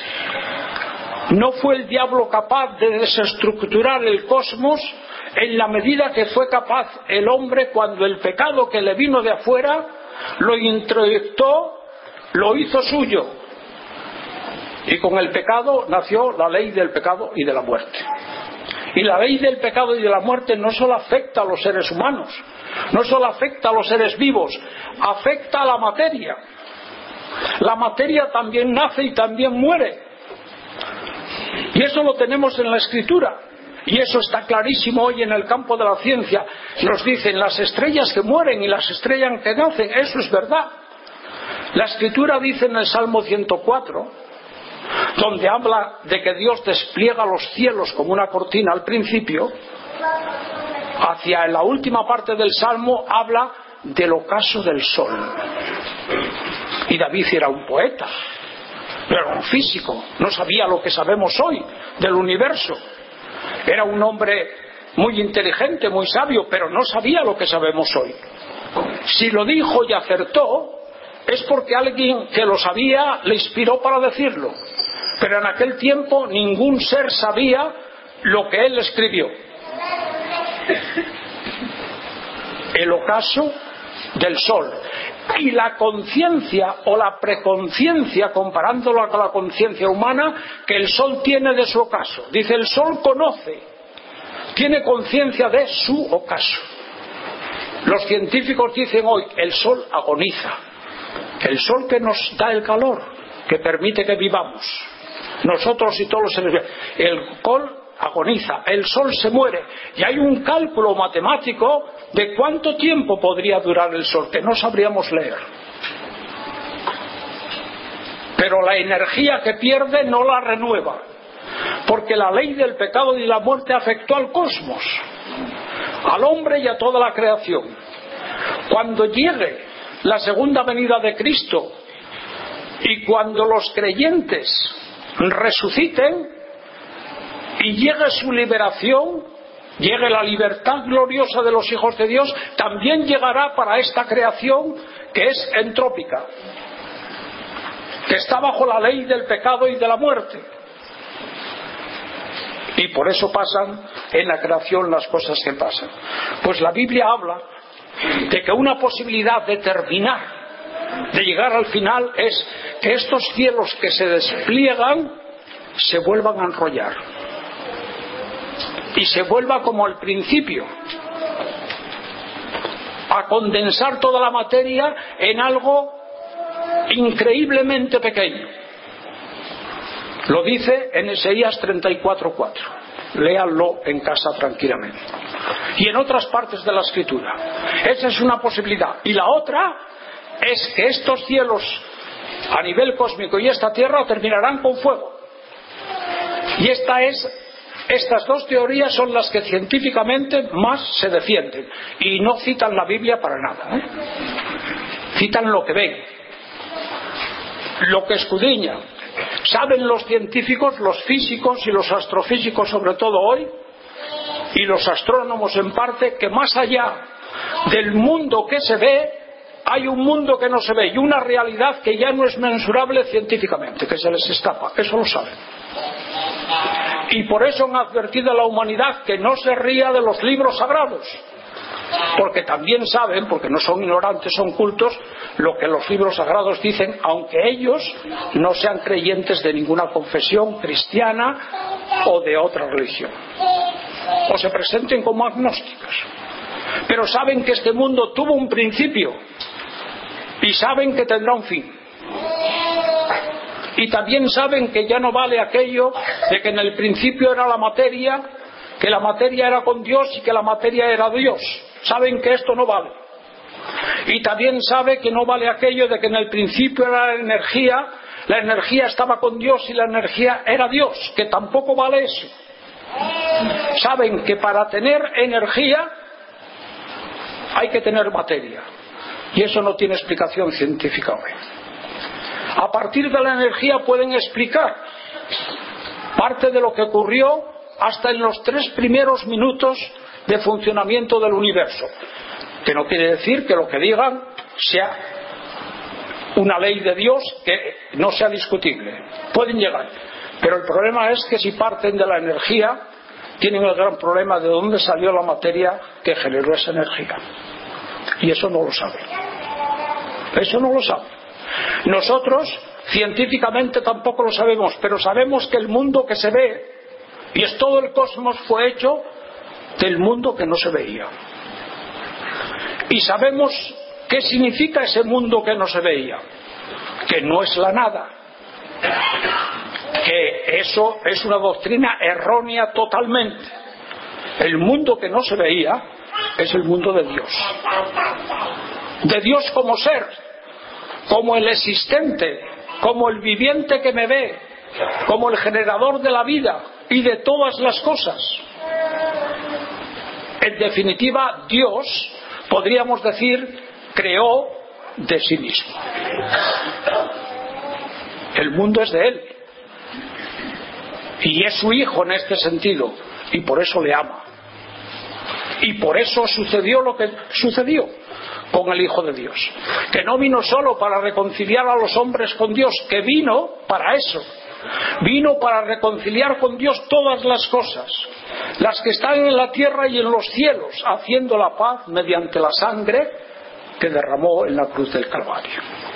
no fue el diablo capaz de desestructurar el cosmos en la medida que fue capaz el hombre cuando el pecado que le vino de afuera lo introyectó, lo hizo suyo, y con el pecado nació la ley del pecado y de la muerte. Y la ley del pecado y de la muerte no solo afecta a los seres humanos, no solo afecta a los seres vivos, afecta a la materia. La materia también nace y también muere, y eso lo tenemos en la Escritura, y eso está clarísimo hoy en el campo de la ciencia. Nos dicen las estrellas que mueren y las estrellas que nacen, eso es verdad. La Escritura dice en el Salmo ciento cuatro, donde habla de que Dios despliega los cielos como una cortina al principio, hacia la última parte del Salmo habla del ocaso del sol. Y David era un poeta, era un físico, no sabía lo que sabemos hoy del universo. Era un hombre muy inteligente, muy sabio, pero no sabía lo que sabemos hoy. Si lo dijo y acertó, es porque alguien que lo sabía le inspiró para decirlo. Pero en aquel tiempo ningún ser sabía lo que él escribió. El ocaso del sol. Y la conciencia o la preconciencia, comparándolo con la conciencia humana, que el sol tiene de su ocaso. Dice, el sol conoce, tiene conciencia de su ocaso. Los científicos dicen hoy, el sol agoniza. El sol que nos da el calor, que permite que vivamos, nosotros y todos los seres vivos. El sol agoniza, el sol se muere, y hay un cálculo matemático de cuánto tiempo podría durar el sol, que no sabríamos leer. Pero la energía que pierde no la renueva, porque la ley del pecado y la muerte afectó al cosmos, al hombre y a toda la creación. Cuando llegue la segunda venida de Cristo y cuando los creyentes resuciten y llegue su liberación, llegue la libertad gloriosa de los hijos de Dios, también llegará para esta creación que es entrópica, que está bajo la ley del pecado y de la muerte. Y por eso pasan en la creación las cosas que pasan. Pues la Biblia habla de que una posibilidad de terminar, de llegar al final, es que estos cielos que se despliegan se vuelvan a enrollar y se vuelva como al principio, a condensar toda la materia en algo increíblemente pequeño. Lo dice en Isaías treinta y cuatro cuatro. léanlo en casa tranquilamente. Y en otras partes de la Escritura. Esa es una posibilidad. Y la otra es que estos cielos a nivel cósmico y esta tierra terminarán con fuego. Y esta es, estas dos teorías son las que científicamente más se defienden. Y no citan la Biblia para nada, ¿eh? Citan lo que ven, lo que escudriñan. Saben los científicos, los físicos y los astrofísicos sobre todo hoy, y los astrónomos en parte, que más allá del mundo que se ve hay un mundo que no se ve y una realidad que ya no es mensurable científicamente, que se les escapa. Eso lo saben. Y por eso han advertido a la humanidad que no se ría de los libros sagrados, porque también saben, porque no son ignorantes, son cultos, lo que los libros sagrados dicen, aunque ellos no sean creyentes de ninguna confesión cristiana o de otra religión, o se presenten como agnósticos. Pero saben que este mundo tuvo un principio y saben que tendrá un fin. Y también saben que ya no vale aquello de que en el principio era la materia, que la materia era con Dios y que la materia era Dios. Saben que esto no vale. Y también sabe que no vale aquello de que en el principio era la energía, la energía estaba con Dios y la energía era Dios, que tampoco vale eso. Saben que para tener energía hay que tener materia, y eso no tiene explicación científica hoy. A partir de la energía pueden explicar parte de lo que ocurrió hasta en los tres primeros minutos de funcionamiento del universo, que no quiere decir que lo que digan sea una ley de Dios que no sea discutible. Pueden llegar, pero el problema es que si parten de la energía tienen el gran problema de dónde salió la materia que generó esa energía, y eso no lo saben. Eso no lo saben. Nosotros científicamente tampoco lo sabemos, pero sabemos que el mundo que se ve, y es todo el cosmos, fue hecho del mundo que no se veía. Y sabemos qué significa ese mundo que no se veía, que no es la nada, que eso es una doctrina errónea totalmente. El mundo que no se veía es el mundo de Dios, de Dios como ser, como el existente, como el viviente que me ve, como el generador de la vida y de todas las cosas. En definitiva, Dios, podríamos decir, creó de sí mismo. El mundo es de Él y es su hijo en este sentido, y por eso le ama, y por eso sucedió lo que sucedió con el Hijo de Dios, que no vino solo para reconciliar a los hombres con Dios, que vino para eso, vino para reconciliar con Dios todas las cosas, las que están en la tierra y en los cielos, haciendo la paz mediante la sangre que derramó en la cruz del Calvario.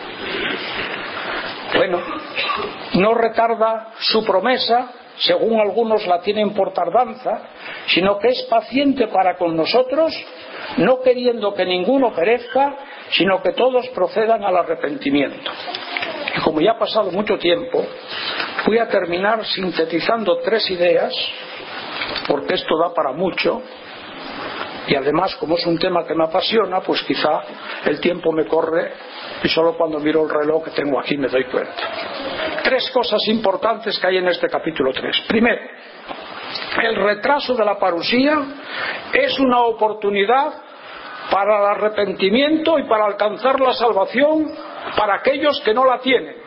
Bueno, no retarda su promesa, según algunos la tienen por tardanza, sino que es paciente para con nosotros, no queriendo que ninguno perezca, sino que todos procedan al arrepentimiento. Y como ya ha pasado mucho tiempo, voy a terminar sintetizando tres ideas, porque esto da para mucho, y además, como es un tema que me apasiona, pues quizá el tiempo me corre y solo cuando miro el reloj que tengo aquí me doy cuenta. Tres cosas importantes que hay en este capítulo tres. Primero, el retraso de la parusía es una oportunidad para el arrepentimiento y para alcanzar la salvación para aquellos que no la tienen.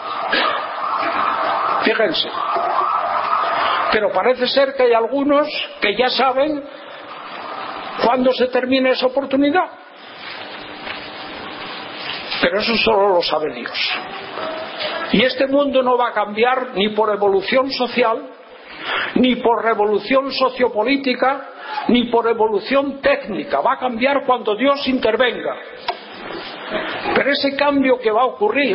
Fíjense. Pero parece ser que hay algunos que ya saben cuándo se termina esa oportunidad. Pero eso solo lo sabe Dios. Y este mundo no va a cambiar ni por evolución social, ni por revolución sociopolítica, ni por evolución técnica. Va a cambiar cuando Dios intervenga. Pero ese cambio que va a ocurrir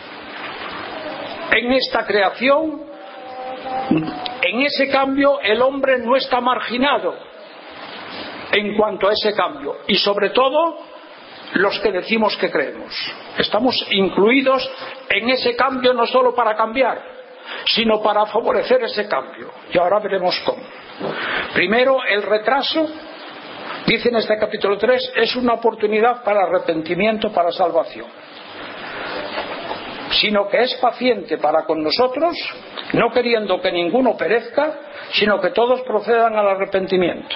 en esta creación, en ese cambio el hombre no está marginado en cuanto a ese cambio, y sobre todo los que decimos que creemos estamos incluidos en ese cambio, no solo para cambiar, sino para favorecer ese cambio, y ahora veremos cómo. Primero, el retraso, dice en este capítulo tres, es una oportunidad para arrepentimiento, para salvación, sino que es paciente para con nosotros, no queriendo que ninguno perezca, sino que todos procedan al arrepentimiento.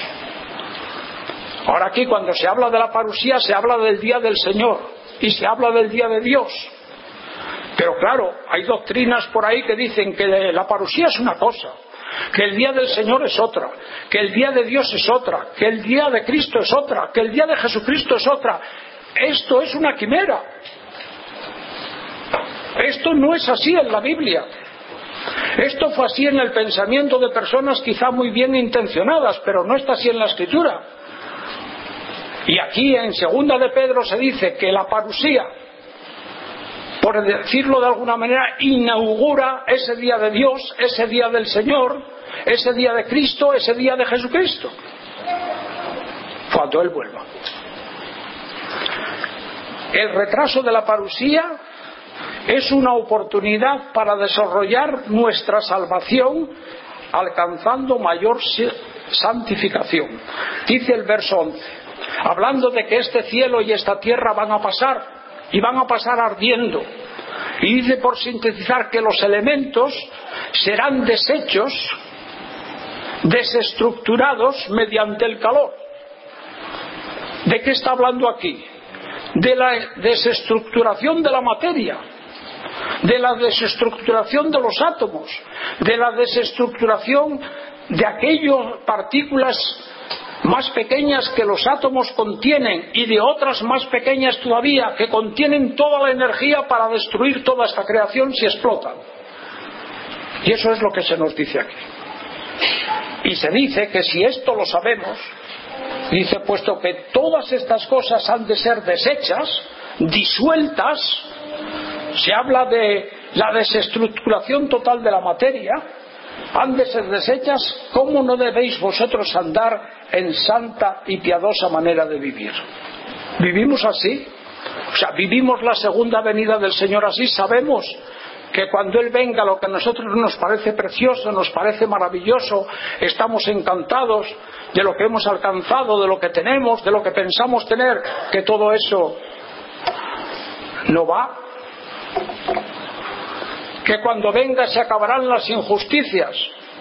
Ahora aquí, cuando se habla de la parusía, se habla del día del Señor y se habla del día de Dios. Pero claro, hay doctrinas por ahí que dicen que la parusía es una cosa, que el día del Señor es otra, que el día de Dios es otra, que el día de Cristo es otra, que el día de Jesucristo es otra. Esto es una quimera. Esto no es así en la Biblia. Esto fue así en el pensamiento de personas quizá muy bien intencionadas, pero no está así en la Escritura. Y aquí en segunda de Pedro se dice que la parusía, por decirlo de alguna manera, inaugura ese día de Dios, ese día del Señor, ese día de Cristo, ese día de Jesucristo, cuando Él vuelva. El retraso de la parusía es una oportunidad para desarrollar nuestra salvación, alcanzando mayor santificación. Dice el verso once, hablando de que este cielo y esta tierra van a pasar, y van a pasar ardiendo. Y dice, por sintetizar, que los elementos serán deshechos, desestructurados mediante el calor. ¿De qué está hablando aquí? De la desestructuración de la materia, de la desestructuración de los átomos, de la desestructuración de aquellas partículas más pequeñas que los átomos contienen y de otras más pequeñas todavía que contienen toda la energía para destruir toda esta creación si explotan. Y eso es lo que se nos dice aquí. Y se dice que si esto lo sabemos, dice, puesto que todas estas cosas han de ser deshechas, disueltas, se habla de la desestructuración total de la materia, han de ser deshechas, ¿cómo no debéis vosotros andar en santa y piadosa manera de vivir? ¿Vivimos así? O sea, ¿vivimos la segunda venida del Señor así? ¿Sabemos que cuando Él venga lo que a nosotros nos parece precioso, nos parece maravilloso, estamos encantados de lo que hemos alcanzado, de lo que tenemos, de lo que pensamos tener, que todo eso no va? Que cuando venga se acabarán las injusticias,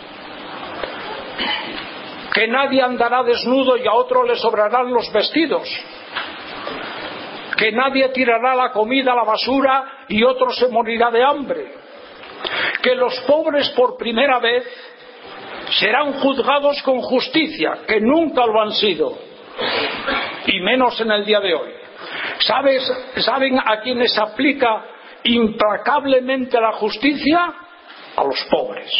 que nadie andará desnudo y a otro le sobrarán los vestidos, que nadie tirará la comida a la basura y otro se morirá de hambre, que los pobres por primera vez serán juzgados con justicia, que nunca lo han sido, y menos en el día de hoy. ¿Sabes, ¿Saben a quiénes aplica implacablemente la justicia? A los pobres.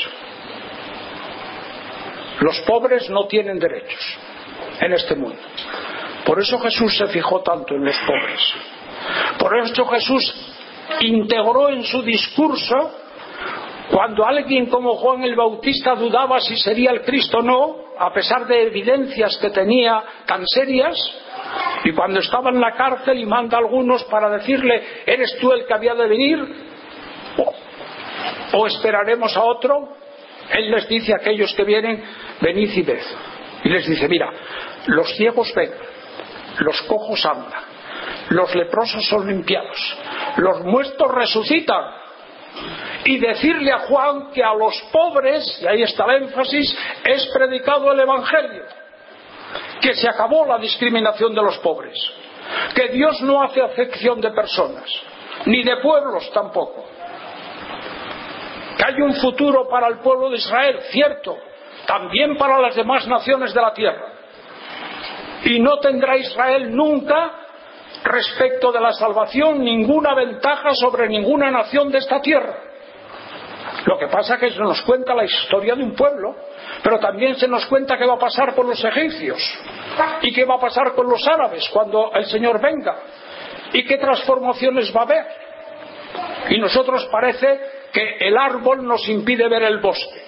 Los pobres no tienen derechos en este mundo. Por eso Jesús se fijó tanto en los pobres. Por eso Jesús integró en su discurso, cuando alguien como Juan el Bautista dudaba si sería el Cristo o no, a pesar de evidencias que tenía tan serias, y cuando estaba en la cárcel y manda a algunos para decirle, ¿eres tú el que había de venir? ¿O, o esperaremos a otro? Él les dice a aquellos que vienen, venid y ved. Y les dice, mira, los ciegos ven, los cojos andan, los leprosos son limpiados, los muertos resucitan. Y decirle a Juan que a los pobres, y ahí está el énfasis, es predicado el Evangelio, que se acabó la discriminación de los pobres, que Dios no hace acepción de personas, ni de pueblos tampoco, que hay un futuro para el pueblo de Israel, cierto, también para las demás naciones de la tierra, y no tendrá Israel nunca, respecto de la salvación, ninguna ventaja sobre ninguna nación de esta tierra. Lo que pasa es que se nos cuenta la historia de un pueblo, pero también se nos cuenta qué va a pasar con los egipcios y qué va a pasar con los árabes cuando el Señor venga y qué transformaciones va a haber. Y nosotros parece que el árbol nos impide ver el bosque.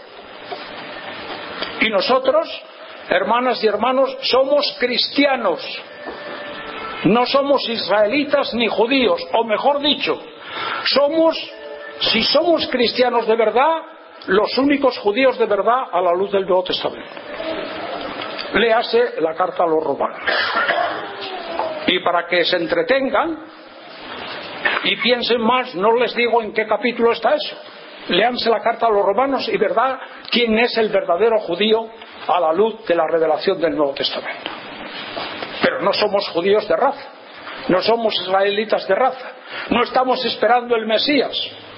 Y nosotros, hermanas y hermanos, somos cristianos, no somos israelitas ni judíos, o mejor dicho, somos, si somos cristianos de verdad, los únicos judíos de verdad a la luz del Nuevo Testamento. Léase la carta a los romanos. Y para que se entretengan y piensen más, no les digo en qué capítulo está eso. Léanse la carta a los romanos y verdad quién es el verdadero judío a la luz de la revelación del Nuevo Testamento. Pero no somos judíos de raza, no somos israelitas de raza, no estamos esperando el Mesías,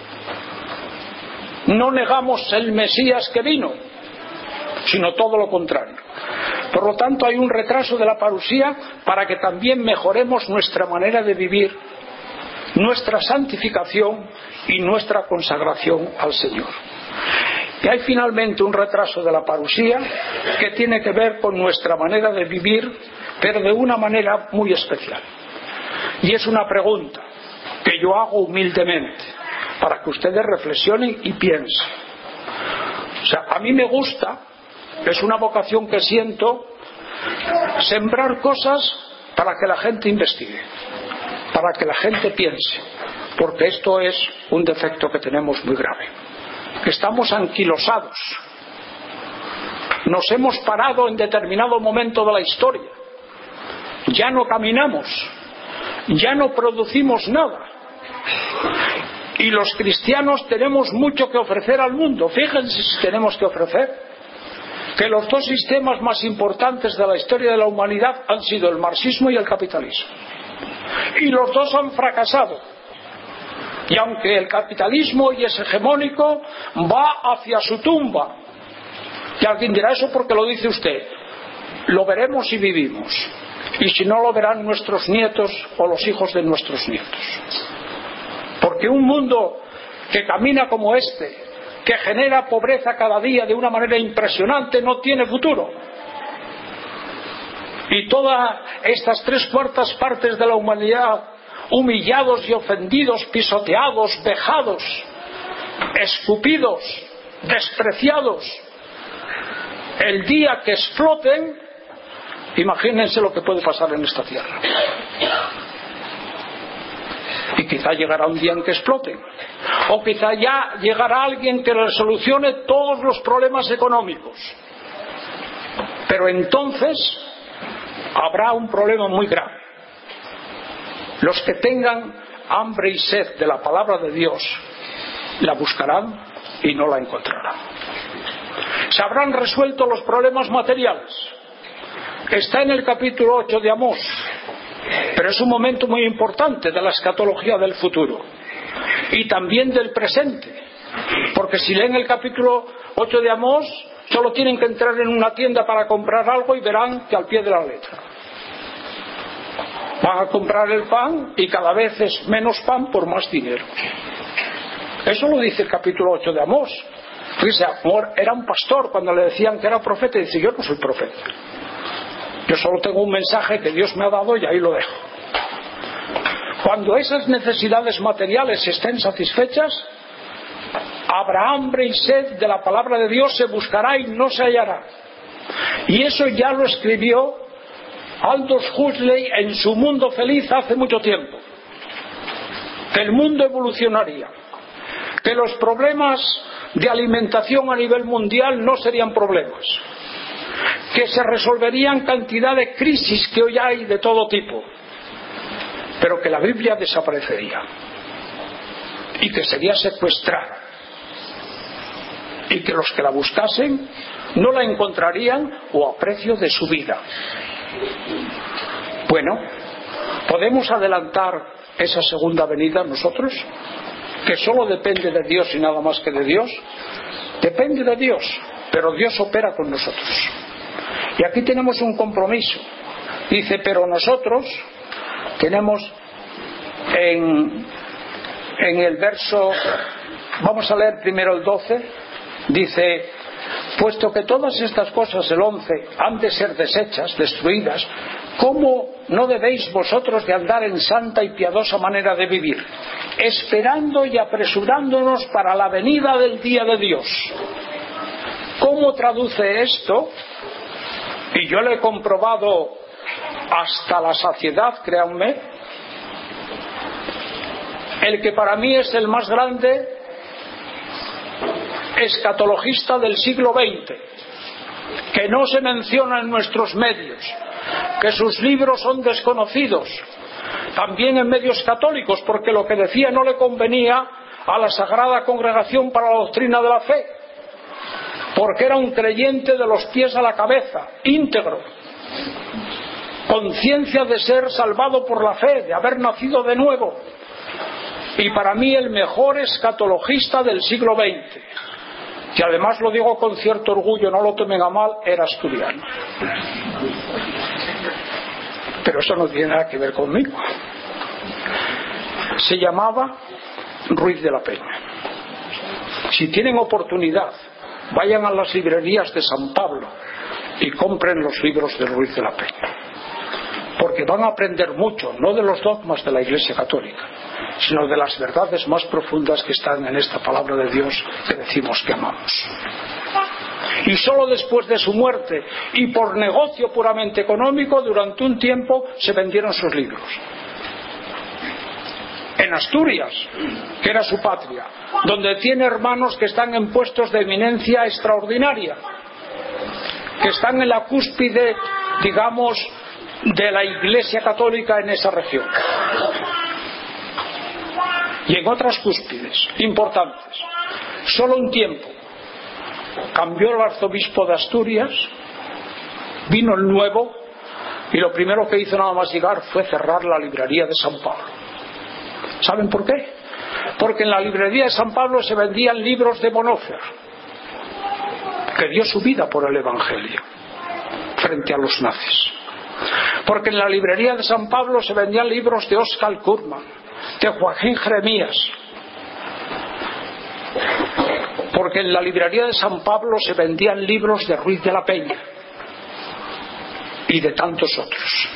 no negamos el Mesías que vino, sino todo lo contrario. Por lo tanto, hay un retraso de la parusía para que también mejoremos nuestra manera de vivir, nuestra santificación y nuestra consagración al Señor. Y hay finalmente un retraso de la parusía que tiene que ver con nuestra manera de vivir, pero de una manera muy especial. Y es una pregunta que yo hago humildemente para que ustedes reflexionen y piensen. O sea, a mí me gusta, es una vocación que siento, sembrar cosas para que la gente investigue, para que la gente piense, porque esto es un defecto que tenemos muy grave. Estamos anquilosados, nos hemos parado en determinado momento de la historia, ya no caminamos, ya no producimos nada, y los cristianos tenemos mucho que ofrecer al mundo. Fíjense si tenemos que ofrecer que los dos sistemas más importantes de la historia de la humanidad han sido el marxismo y el capitalismo, y los dos han fracasado. Y aunque el capitalismo hoy es hegemónico, va hacia su tumba. Y alguien dirá, eso porque lo dice usted. Lo veremos si vivimos, y si no, lo verán nuestros nietos o los hijos de nuestros nietos. Porque un mundo que camina como este, que genera pobreza cada día de una manera impresionante, no tiene futuro. Y todas estas tres cuartas partes de la humanidad, humillados y ofendidos, pisoteados, vejados, escupidos, despreciados, el día que exploten, imagínense lo que puede pasar en esta tierra. Y quizá llegará un día en que exploten, o quizá ya llegará alguien que les solucione todos los problemas económicos, pero entonces habrá un problema muy grave. Los que tengan hambre y sed de la palabra de Dios la buscarán y no la encontrarán. Se habrán resuelto los problemas materiales. Está en el capítulo ocho de Amós, pero es un momento muy importante de la escatología del futuro y también del presente, porque si leen el capítulo ocho de Amós, solo tienen que entrar en una tienda para comprar algo y verán que al pie de la letra van a comprar el pan, y cada vez es menos pan por más dinero. Eso lo dice el capítulo ocho de Amós. Fíjese, Amós era un pastor cuando le decían que era profeta, y dice, yo no soy profeta, yo solo tengo un mensaje que Dios me ha dado y ahí lo dejo. Cuando esas necesidades materiales estén satisfechas, habrá hambre y sed de la palabra de Dios, se buscará y no se hallará. Y eso ya lo escribió Aldous Huxley en su Mundo Feliz hace mucho tiempo, que el mundo evolucionaría, que los problemas de alimentación a nivel mundial no serían problemas, que se resolverían cantidad de crisis que hoy hay de todo tipo, pero que la Biblia desaparecería y que sería secuestrada, y que los que la buscasen no la encontrarían o a precio de su vida. Bueno, ¿podemos adelantar esa segunda venida nosotros? Que solo depende de Dios y nada más que de Dios. Depende de Dios, pero Dios opera con nosotros. Y aquí tenemos un compromiso. Dice, pero nosotros tenemos en, en el verso, vamos a leer primero el doce, dice, puesto que todas estas cosas, el once, han de ser deshechas, destruidas, ¿cómo no debéis vosotros de andar en santa y piadosa manera de vivir, esperando y apresurándonos para la venida del día de Dios? ¿Cómo traduce esto? Y yo lo he comprobado hasta la saciedad, créanme. El que para mí es el más grande escatologista del siglo veinte, que no se menciona en nuestros medios, que sus libros son desconocidos, también en medios católicos, porque lo que decía no le convenía a la Sagrada Congregación para la Doctrina de la Fe, porque era un creyente de los pies a la cabeza, íntegro, conciencia de ser salvado por la fe, de haber nacido de nuevo, y para mí el mejor escatologista del siglo veinte, que además lo digo con cierto orgullo, no lo tomen a mal, era asturiano. Pero eso no tiene nada que ver conmigo. Se llamaba Ruiz de la Peña. Si tienen oportunidad, vayan a las librerías de San Pablo y compren los libros de Ruiz de la Peña, porque van a aprender mucho, no de los dogmas de la Iglesia Católica, sino de las verdades más profundas que están en esta palabra de Dios que decimos que amamos. Y solo después de su muerte, y por negocio puramente económico, durante un tiempo se vendieron sus libros. En Asturias, que era su patria, donde tiene hermanos que están en puestos de eminencia extraordinaria, que están en la cúspide, digamos, de la Iglesia Católica en esa región, y en otras cúspides importantes. Solo un tiempo cambió el arzobispo de Asturias, vino el nuevo, y lo primero que hizo nada más llegar fue cerrar la librería de San Pablo. ¿Saben por qué? Porque en la librería de San Pablo se vendían libros de Bonhoeffer, que dio su vida por el Evangelio frente a los nazis. Porque en la librería de San Pablo se vendían libros de Oscar Kurman, de Joaquín Jeremías. Porque en la librería de San Pablo se vendían libros de Ruiz de la Peña y de tantos otros.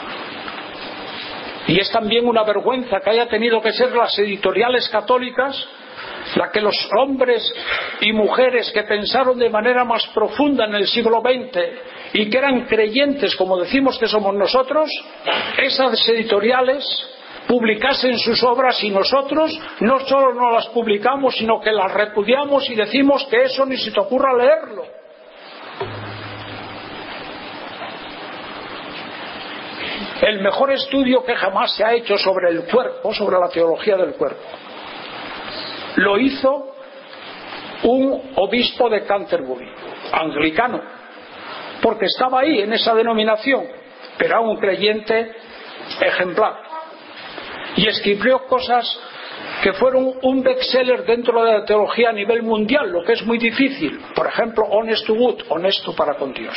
Y es también una vergüenza que haya tenido que ser las editoriales católicas la que los hombres y mujeres que pensaron de manera más profunda en el siglo veinte y que eran creyentes, como decimos que somos nosotros, esas editoriales publicasen sus obras, y nosotros no solo no las publicamos, sino que las repudiamos y decimos que eso ni se te ocurra leerlo. El mejor estudio que jamás se ha hecho sobre el cuerpo, sobre la teología del cuerpo, lo hizo un obispo de Canterbury, anglicano, porque estaba ahí en esa denominación, pero era un creyente ejemplar, y escribió cosas que fueron un bestseller dentro de la teología a nivel mundial, lo que es muy difícil. Por ejemplo, Honest to God, honesto para con Dios.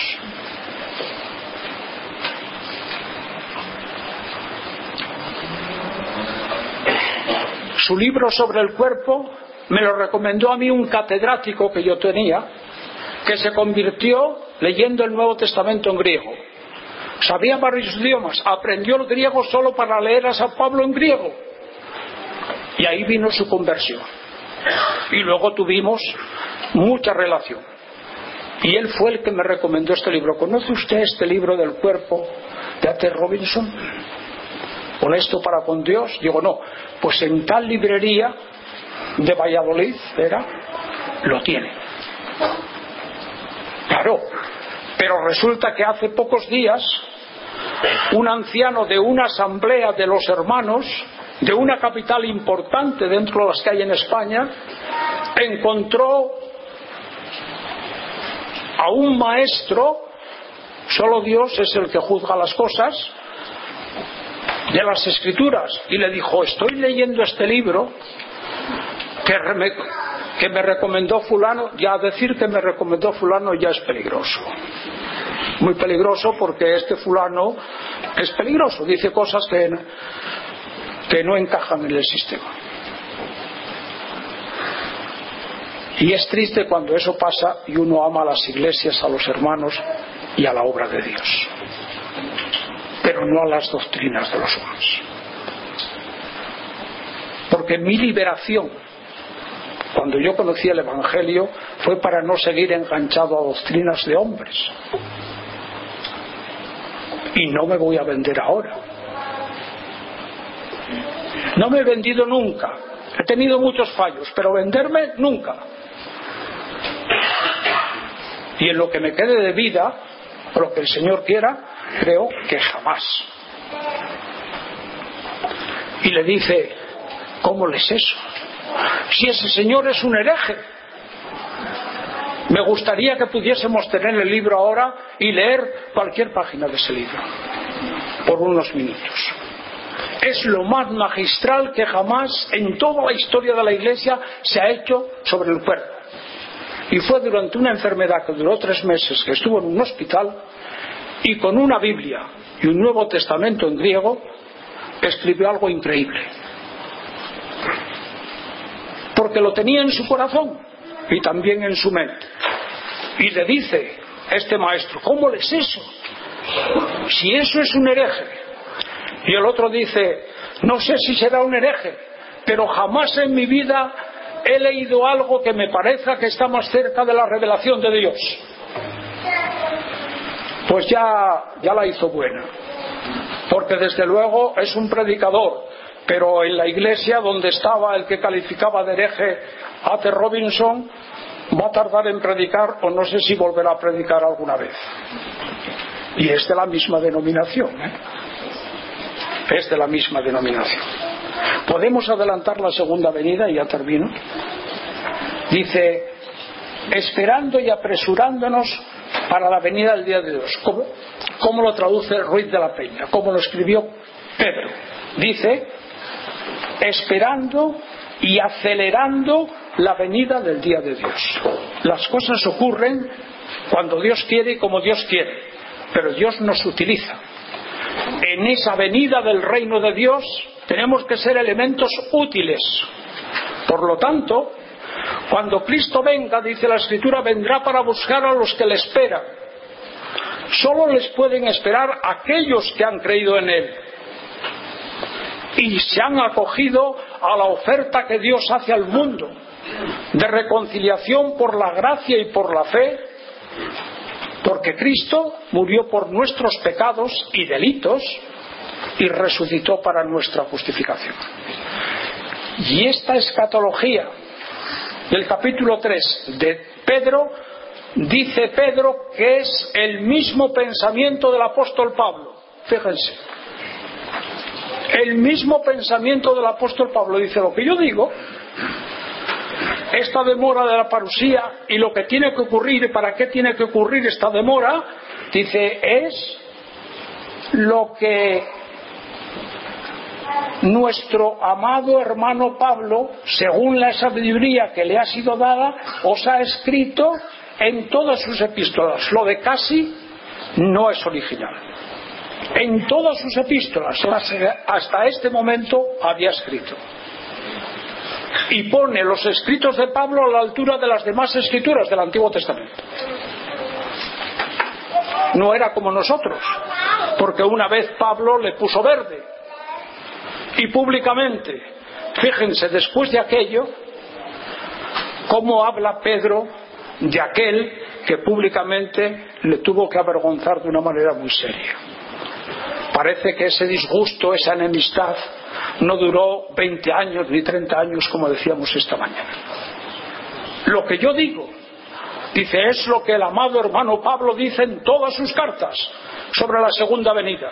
Su libro sobre el cuerpo me lo recomendó a mí un catedrático que yo tenía, que se convirtió leyendo el Nuevo Testamento en griego. Sabía varios idiomas, aprendió el griego solo para leer a San Pablo en griego, y ahí vino su conversión. Y luego tuvimos mucha relación, y él fue el que me recomendó este libro. ¿Conoce usted este libro del cuerpo de A T Robinson? ¿Honesto para con Dios? Digo, no, pues en tal librería de Valladolid era, lo tiene. Claro, pero resulta que hace pocos días un anciano de una asamblea de los hermanos de una capital importante dentro de las que hay en España encontró a un maestro, solo Dios es el que juzga las cosas, de las Escrituras, y le dijo: estoy leyendo este libro que me, que me recomendó fulano. Ya decir que me recomendó fulano ya es peligroso, muy peligroso, porque este fulano es peligroso, dice cosas que, que no encajan en el sistema. Y es triste cuando eso pasa y uno ama a las iglesias, a los hermanos y a la obra de Dios, pero no a las doctrinas de los hombres. Porque mi liberación, cuando yo conocí el Evangelio, fue para no seguir enganchado a doctrinas de hombres. Y no me voy a vender ahora. No me he vendido nunca. He tenido muchos fallos, pero venderme nunca. Y en lo que me quede de vida, o lo que el Señor quiera, creo que jamás. Y le dice: ¿cómo les es eso? Si ese señor es un hereje. Me gustaría que pudiésemos tener el libro ahora y leer cualquier página de ese libro por unos minutos. Es lo más magistral que jamás en toda la historia de la Iglesia se ha hecho sobre el cuerpo. Y fue durante una enfermedad que duró tres meses, que estuvo en un hospital, y con una Biblia y un Nuevo Testamento en griego escribió algo increíble, porque lo tenía en su corazón y también en su mente. Y le dice este maestro: ¿cómo es eso? Si eso es un hereje. Y el otro dice: no sé si será un hereje, pero jamás en mi vida he leído algo que me parezca que está más cerca de la revelación de Dios. Pues ya, ya la hizo buena, porque desde luego es un predicador, pero en la iglesia donde estaba el que calificaba de hereje a T. Robinson, va a tardar en predicar, o no sé si volverá a predicar alguna vez. Y es de la misma denominación, ¿eh? Es de la misma denominación. Podemos adelantar la segunda venida y ya termino. Dice: esperando y apresurándonos para la venida del día de Dios. ¿Cómo, cómo lo traduce Ruiz de la Peña? ¿Cómo lo escribió Pedro? Dice: esperando y acelerando la venida del día de Dios. Las cosas ocurren cuando Dios quiere y como Dios quiere, pero Dios nos utiliza. En esa venida del reino de Dios tenemos que ser elementos útiles. Por lo tanto, cuando Cristo venga, dice la Escritura, vendrá para buscar a los que le esperan. Solo les pueden esperar aquellos que han creído en Él y se han acogido a la oferta que Dios hace al mundo de reconciliación por la gracia y por la fe, porque Cristo murió por nuestros pecados y delitos y resucitó para nuestra justificación. Y esta escatología del capítulo tres de Pedro, dice Pedro que es el mismo pensamiento del apóstol Pablo. Fíjense, el mismo pensamiento del apóstol Pablo. Dice: lo que yo digo, esta demora de la parusía y lo que tiene que ocurrir y para qué tiene que ocurrir esta demora, dice, es lo que nuestro amado hermano Pablo, según la sabiduría que le ha sido dada, os ha escrito en todas sus epístolas. Lo de casi no es original. En todas sus epístolas, hasta este momento, había escrito. Y pone los escritos de Pablo a la altura de las demás escrituras del Antiguo Testamento. No era como nosotros, porque una vez Pablo le puso verde. Y públicamente, fíjense, después de aquello, cómo habla Pedro de aquel que públicamente le tuvo que avergonzar de una manera muy seria. Parece que ese disgusto, esa enemistad, no duró veinte años ni treinta años, como decíamos esta mañana. Lo que yo digo, dice, es lo que el amado hermano Pablo dice en todas sus cartas sobre la segunda venida.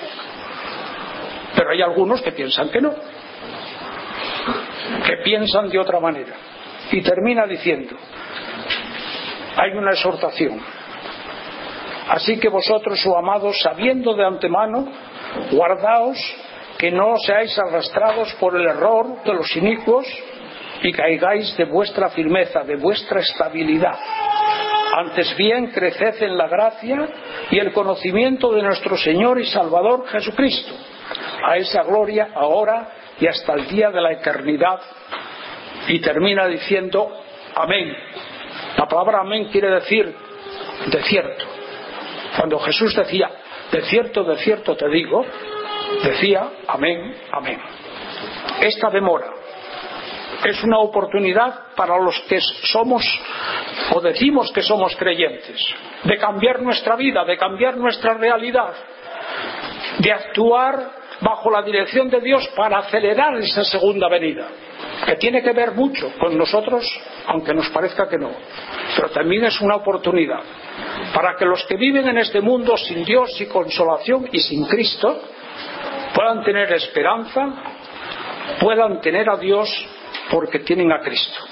Pero hay algunos que piensan que no, que piensan de otra manera. Y termina diciendo, hay una exhortación: así que vosotros, oh amados, sabiendo de antemano, guardaos que no seáis arrastrados por el error de los inicuos y caigáis de vuestra firmeza, de vuestra estabilidad. Antes bien, creced en la gracia y el conocimiento de nuestro Señor y Salvador Jesucristo. A esa gloria ahora y hasta el día de la eternidad. Y termina diciendo amén. La palabra amén quiere decir de cierto. Cuando Jesús decía de cierto, de cierto te digo, decía amén, amén. Esta demora es una oportunidad para los que somos o decimos que somos creyentes, de cambiar nuestra vida, de cambiar nuestra realidad, de actuar bajo la dirección de Dios para acelerar esa segunda venida, que tiene que ver mucho con nosotros aunque nos parezca que no, pero también es una oportunidad para que los que viven en este mundo sin Dios, sin consolación y sin Cristo puedan tener esperanza, puedan tener a Dios porque tienen a Cristo.